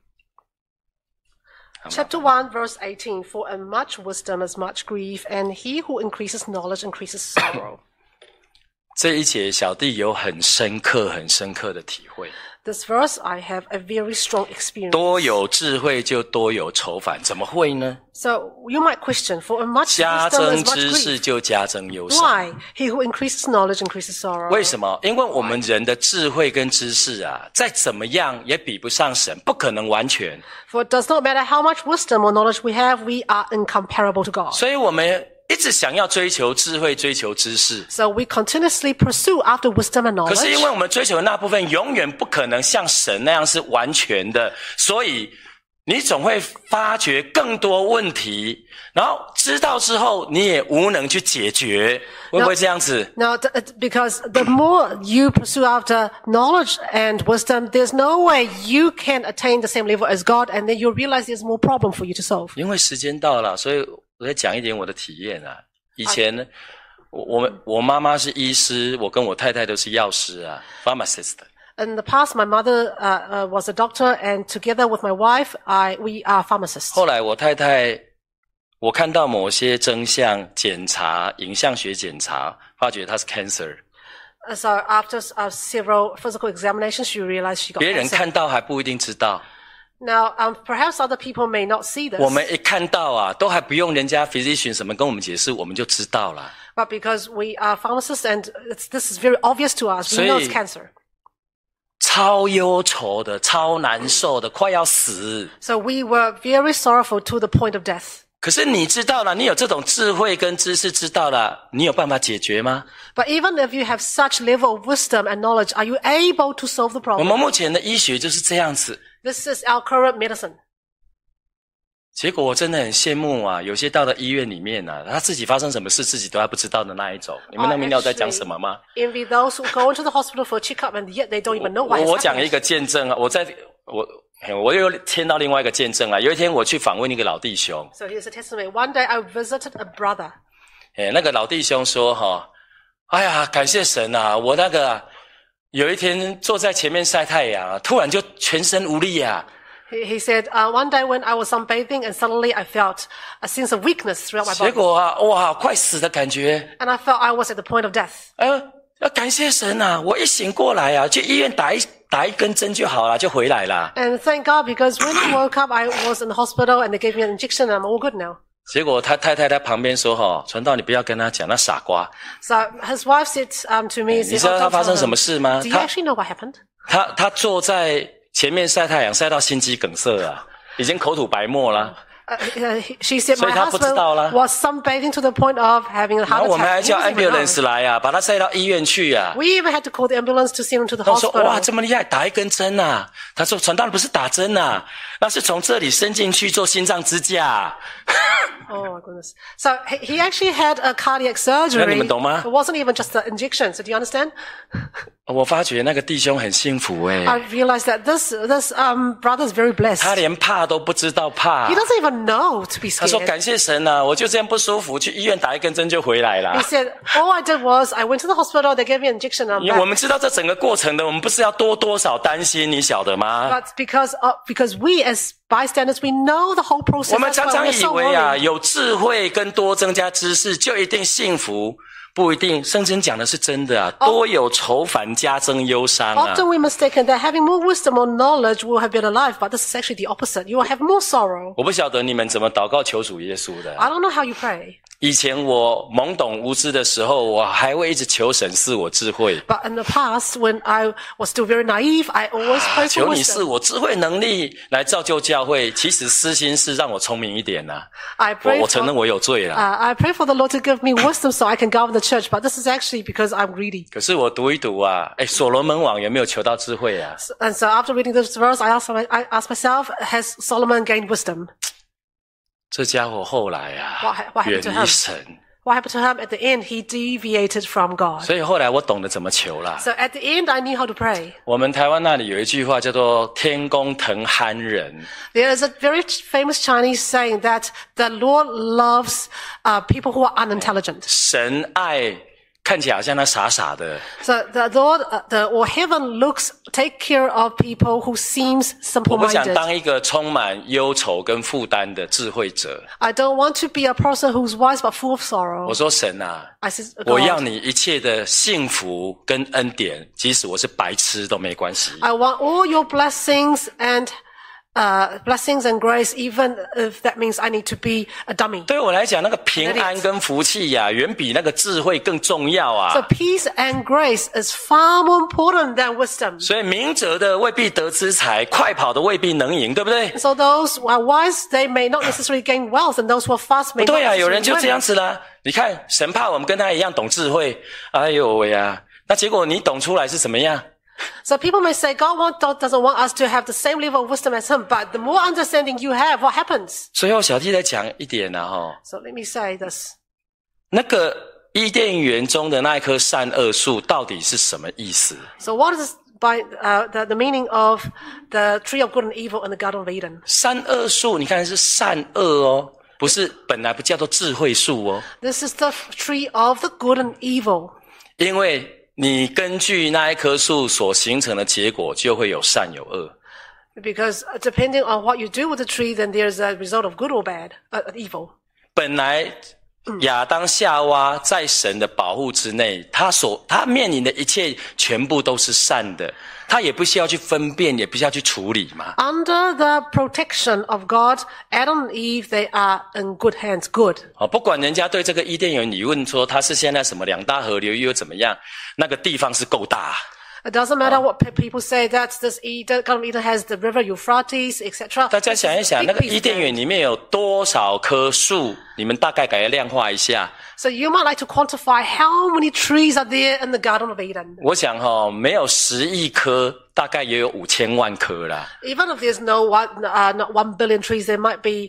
Chapter 1, verse 18. For in much wisdom is much grief, and he who increases knowledge increases sorrow. 这一节小弟有很深刻的体会。 This verse, I have a very strong experience. 多有智慧就多有愁烦，怎么会呢？ So you might question, for in much 加 wisdom 增 is much 知识 grief. 就加增忧伤。 Why? He who increases knowledge increases sorrow. 为什么？因为我们人的智慧跟知识啊，再怎么样也比不上神，不可能完全。 For it does not matter how much wisdom or knowledge we have, we are incomparable to God. 所以我们一直想要追求智慧，追求知识。 So we continuously pursue after wisdom and 可是因 knowledge. 为我们追求的那部分永远不可能像神那样是完全的，所以你总会发觉更多问题，然后知道之后你也无能去解决，会不会这样子？ Now, because the more you pursue after knowledge and wisdom, there's no way you can attain the same level as God, and then you realize there's more problem for you to solve. 因为时间到了，所以我再讲一点我的体验啊。以前呢，我妈妈是医师，我跟我太太都是药师啊 ，pharmacist。 In the past, my mother was a doctor, and together with my wife, we are pharmacists. 后来我太太，我看到某些征象检查，影像学检查，发觉她是 cancer。 So after several physical examinations, she realized she got 别人 cancer. 看到还不一定知道， Now, perhaps other people may not see this, 我们一看到啊，都还不用人家 physician 什么跟我们解释，我们就知道了。 but because we are pharmacists, and this is very obvious to us, we know it's 所以 cancer. 超忧愁的，超难受的，快要死。 So we were very sorrowful to the point of death. 可是你知道了，你有这种智慧跟知识知道了，你有办法解决吗？ But even if you have such level of wisdom and knowledge, are you able to solve the 我 problem? 们目前的医学就是这样子。 This is our current medicine. 结果我真的很羡慕啊，有些到了医院里面啊，他自己发生什么事自己都还不知道的那一种。你们能明白我在讲什么吗？ Envy those who go into the hospital for a checkup and yet they don't even know why 我 it's 讲一 happening. 个见证啊，我又听到另外一个见证啊。有一天我去访问一个老弟兄， So here's a testimony. One day I visited a brother. 那个老弟兄说哈，哎呀，感谢神啊，我那个有一天坐在前面晒太阳啊，突然就全身无力啊。 He said, one day when I was sunbathing and suddenly I felt a sense of weakness throughout my 结 body. 果啊，哇，快死的感觉。 And I felt I was at the point of death. 要感谢神啊！我一醒过来啊，去医院打一根针就好了，就回来了。 And thank God because when I woke up, I was in the hospital and they gave me an injection and I'm all good now. 结果他太太在旁边说：“哈，传道你不要跟他讲，那傻瓜。 So his wife said to me, 你知道他发生什么事吗？ Do you actually know what happened? 他坐在前面晒太阳，晒到心肌梗塞啊，已经口吐白沫了。 She said 所以 my 他不知 husband 道啦。 was sunbathing to the point of having a 然 heart 后我们还 attack. 叫 He wasn't even ambulance know. 来啊，把他塞到医院去啊。 We even had to call the ambulance to send him to the 他说： hospital. 哇，这么厉害，打一根针啊！他说：传道不是打针啊，那是从这里伸进去做心脏支架。 Oh my goodness. So he actually had a cardiac 那 surgery. 你们懂吗？ It wasn't even just the injection. So do you understand? 我发觉那个弟兄很幸福诶， I realized that this brother is very blessed. 他连怕都不知道怕 He。doesn't even know to be 他说： scared. 感谢神啊，我就这样不舒服，去医院打一根针就回来 He 了。 said, all I did was I went to the hospital, they gave me an injection and I'm 因为我 back. 们知道这整个过程的，我们不是要多少担心，你晓得吗？ But because we as bystanders, we know the whole process. 我们 That's 常 why 常 we're 以 so 为啊， worried. 有智慧跟多增加知识就一定幸福，不一定。圣经讲的是真的啊，多有愁烦加增忧伤啊。 Often we mistaken that having more wisdom or knowledge will have better life, but this is actually the opposite. You will have more sorrow. 我不晓得你们怎么祷告求主耶稣的。 I don't know how you pray, 以前我懵懂无知的时候，我还会一直求神赐我智慧。 but in the past, when I was still very naive, I always prayed 求 for 你赐 wisdom. 我智慧能力来造就教会，其实私心是让我聪明一点呐、 I 我 pray 承认 for, 我有罪了。 I pray for the Lord to give me wisdom so I can govern the church, but this is actually because I'm greedy. 可是我读一读啊，所罗门王有没有求到智慧啊？ And so after reading this verse, I asked myself, has Solomon gained wisdom? 这家伙后来啊 What happened 远 to 离 him? 神， What happened to him? At the end, he deviated from God. 所以后来我懂得怎么求了。 So at the end, I knew how to pray. 我们台湾那里有一句话叫做“天公疼憨人 There is a very famous Chinese saying that the Lord loves people who are unintelligent. ”， 神爱看起来好像他傻傻的， So the Lord, or heaven take care of people who seems 我不想 simple-minded. 当一个充满忧愁跟负担的智慧者。 I don't want to be a person who's wise but full of 我 sorrow. 说神啊， I said, 我要 God, 你一切的幸福跟恩典，即使我是白痴都没关系。 I want all your blessings and grace, even if that means I need to be a dummy. 对我来讲，那个平安跟福气呀、远比那个智慧更重要啊。 So peace and grace is far more important than wisdom. 所以明哲的未必得资财，快跑的未必能赢，对不对？ So those who are wise, they may not necessarily gain wealth, and those who are fast may not 对啊，有人 necessarily 就这样 win. 子啦。你看，神怕我们跟他一样懂智慧，哎呦喂啊！那结果你懂出来是怎么样？ So people may say, God doesn't want us to have the same level of wisdom as him, but the more understanding you have, what happens? 最后小弟再讲一点啊，哈， So let me say this. 那个伊甸园中的那一棵善恶树到底是什么意思？ So what is by the meaning of the tree of good and evil in the Garden of Eden? 善恶树，你看是善恶哦，不是本来不叫做智慧树哦， This is the tree of the good and evil. 因为你根据那一棵树所形成的结果，就会有善有恶。 Because depending on what you do with the tree, then there's a result of good or bad, evil. 本来亚当夏娃在神的保护之内，他面临的一切全部都是善的，他也不需要去分辨，也不需要去处理嘛。 Under the protection of God, Adam and Eve, they are in good hands, good. 不管人家对这个伊甸园理论说它是现在什么两大河流又怎么样，那个地方是够大。 It doesn't matter what people say that this Garden of Eden has the river Euphrates, etc. 大家想一想，那个伊甸园里面有多少棵树？你们大概给它量化一下。 So you might like to quantify how many trees are there in the Garden of Eden. 我想没有10亿棵，大概也有5000万棵啦。 Even if there's not 1 billion trees, there might be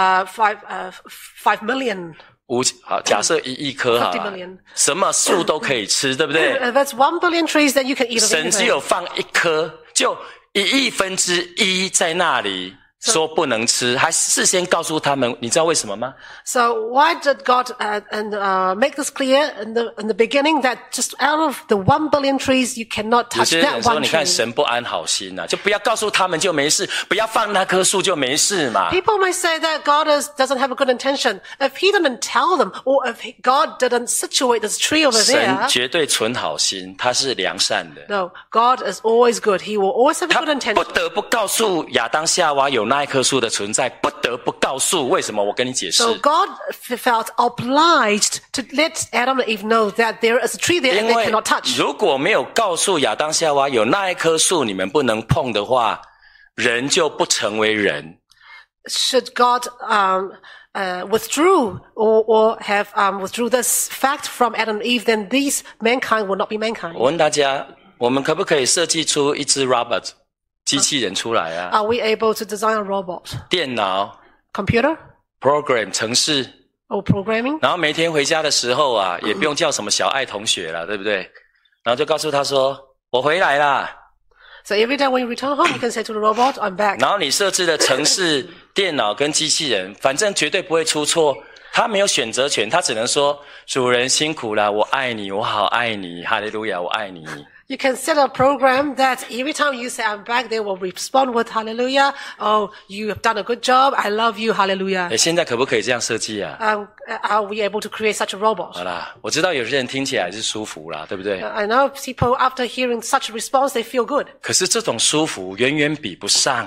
5 million. 好，假设1亿棵哈，什么树都可以吃，对不对？ If it's 1 billion trees, then you can eat 神只有放1棵，就1/1000在那里。说不能吃，还事先告诉他们，你知道为什么吗？ So why did God make this clear in the beginning that just out of the 1 billion trees you cannot touch that one tree? 有些人说，你看神不安好心啊，就不要告诉他们就没事，不要放那棵树就没事嘛。People may say that God doesn't have a good intention. If He didn't tell them, or if God didn't situate this tree over there, 神绝对存好心，他是良善的。 No, God is always good. He will always have a good intention. 他不得不告诉亚当夏娃有那一棵树的存在，不得不告诉，为什么？我跟你解释。 So God felt obliged to let Adam and Eve know that there is a tree there and they cannot touch. 如果没有告诉亚当夏娃有那一棵树你们不能碰的话，人就不成为人。 Should God withdrew or have withdrew this fact from Adam and Eve, then these mankind will not be mankind. 我问大家，我们可不可以设计出一只 robot 机器人出来啊？ Are we able to design a robot? 电脑 Computer? program 程式 Or programming? 然后每天回家的时候啊，也不用叫什么小爱同学了，对不对？然后就告诉他说：“我回来啦。” So every time when you return home, you can say to the robot, "I'm back." 然后你设置的程式、电脑跟机器人，反正绝对不会出错。他没有选择权，他只能说：“主人辛苦了，我爱你，我好爱你，哈利路亚，我爱你。” You can set a program that every time you say "I'm back," they will respond with "Hallelujah." Oh, you have done a good job. I love you. Hallelujah. 现在可不可以这样设计啊？ Are we able to create such a robot? 好啦，我知道有些人听起来是舒服啦，对不对？ I know people after hearing such a response, they feel good. 可是这种舒服远远比不上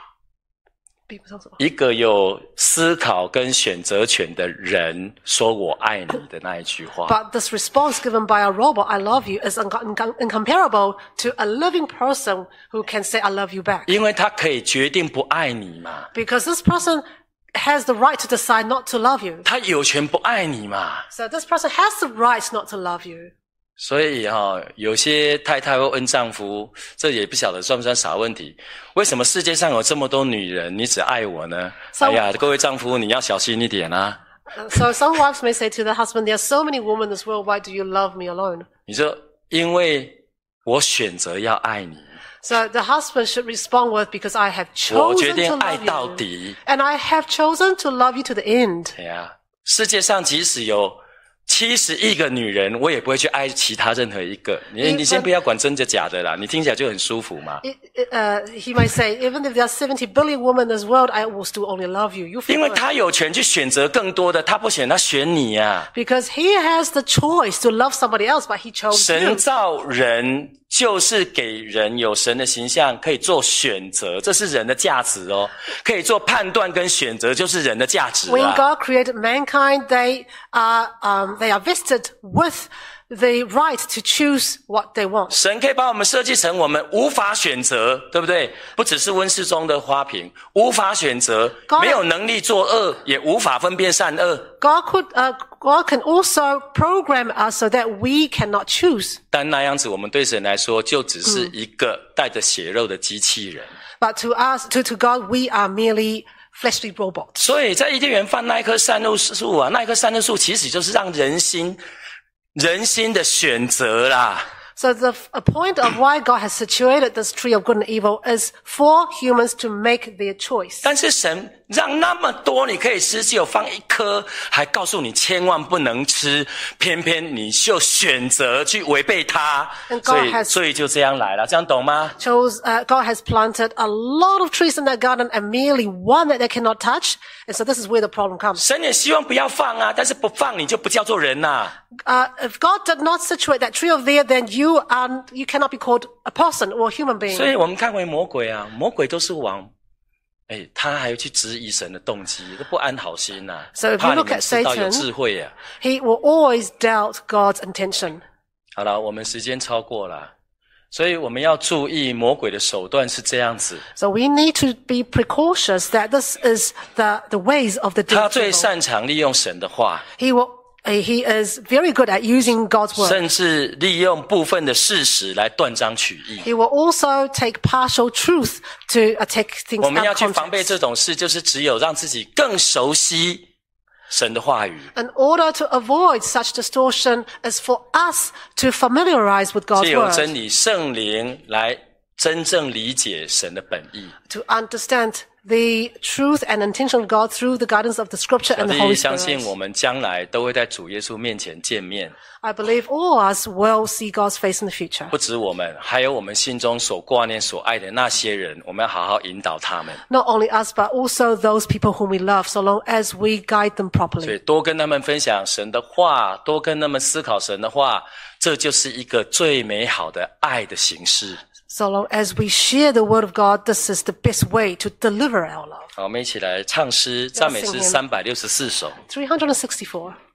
一个有思考跟选择权的人说我爱你的那一句话。 But this response given by a robot, "I love you," is incomparable to a living person who can say "I love you" back. 因为他可以决定不爱你嘛。 Because this person has the right to decide not to love you. 他有权不爱你嘛。 So this person has the right not to love you. 所以有些太太会问丈夫，这也不晓得算不算傻问题。为什么世界上有这么多女人，你只爱我呢？ 哎呀，各位丈夫，你要小心一点啊。 So some wives may say to their husband, "There are so many women in this world. Why do you love me alone?" 你说，因为我选择要爱你。 So the husband should respond with, "Because I have 我决 chosen 定 to 爱 love 到 you, 底。 and I have chosen to love you to the end." 哎呀，世界上即使有70亿个女人，我也不会去爱其他任何一个。你先不要管真的假的啦，你听起来就很舒服嘛。 He might say, "Even if there are 70 billion women in this world, I will still only love you." You feel 因为 good. 他有权去选择更多的，他不选，他选你啊。 Because he has the choice to love somebody else, but he chose 神 you. 造人就是给人有神的形象，可以做选择，这是人的价值哦。可以做判断跟选择，就是人的价值 When 啊。 God created mankind, they are vested with the right to choose what they want. 神可以把我们设计成我们无法选择，对不对？不只是温室中的花瓶，无法选择，没有能力做恶，也无法分辨善恶。 God can also program us so that we cannot choose. 但那样子，我们对神来说，就只是一个带着血肉的机器人。 But to us, to God, we are merely fleshly robots. 所以在伊甸园放那一棵善恶树啊，那一棵善恶树其实就是让人心的选择啦。 So a point of why God has situated this tree of good and evil is for humans to make their choice. 但是神让那么多你可以吃，只有放一颗，还告诉你千万不能吃，偏偏你就选择去违背它，所以就这样来了，这样懂吗？ God has planted a lot of trees in that garden and merely one that they cannot touch. And so this is where the problem comes. 神也希望不要放啊，但是不放你就不叫做人呐。 If God did not situate that tree over there, then you cannot be called a person or a human being. 所以我们看回魔鬼啊，魔鬼都是他还要去质疑神的动机，都不安好心呐。 So if 怕 you 你 look 们 at 知道有 Satan, 智慧啊。 he will always doubt God's intention. 好了，我们时间超过了， 所以我们要注意魔鬼的手段是这样子， So we need to be precautious that this is the ways of the 他最 devil. 擅长利用神的话， He is very good at using God's word. 甚至利用部分的事实来断章取义。 He will also take partial truth to take things 我们 out 要 of 去防备 context. 这种事，就是只有让自己更熟悉神的话语， In order to avoid such distortion is for us to familiarize with God's 藉由 word, 真理圣灵来真正理解神的本意。 to understand the truth and intention of God through the guidance of the Scripture 小 and the 弟 Holy 相信 Spirit. 我们将来都会在主耶稣面前见面， I believe all of us will see God's face in the future. 不止我们，还有我们心中所挂念、所爱的那些人，我们要好好引导他们。 Not only us, but also those people whom we love, so long as we guide them 所 properly. 以多跟他们分享神的话，多跟他们思考神的话，这就是一个最美好的爱的形式。 So long as we share the word of God, this is the best way to deliver our love. 好，我们一起来唱诗，赞美诗364首。 364.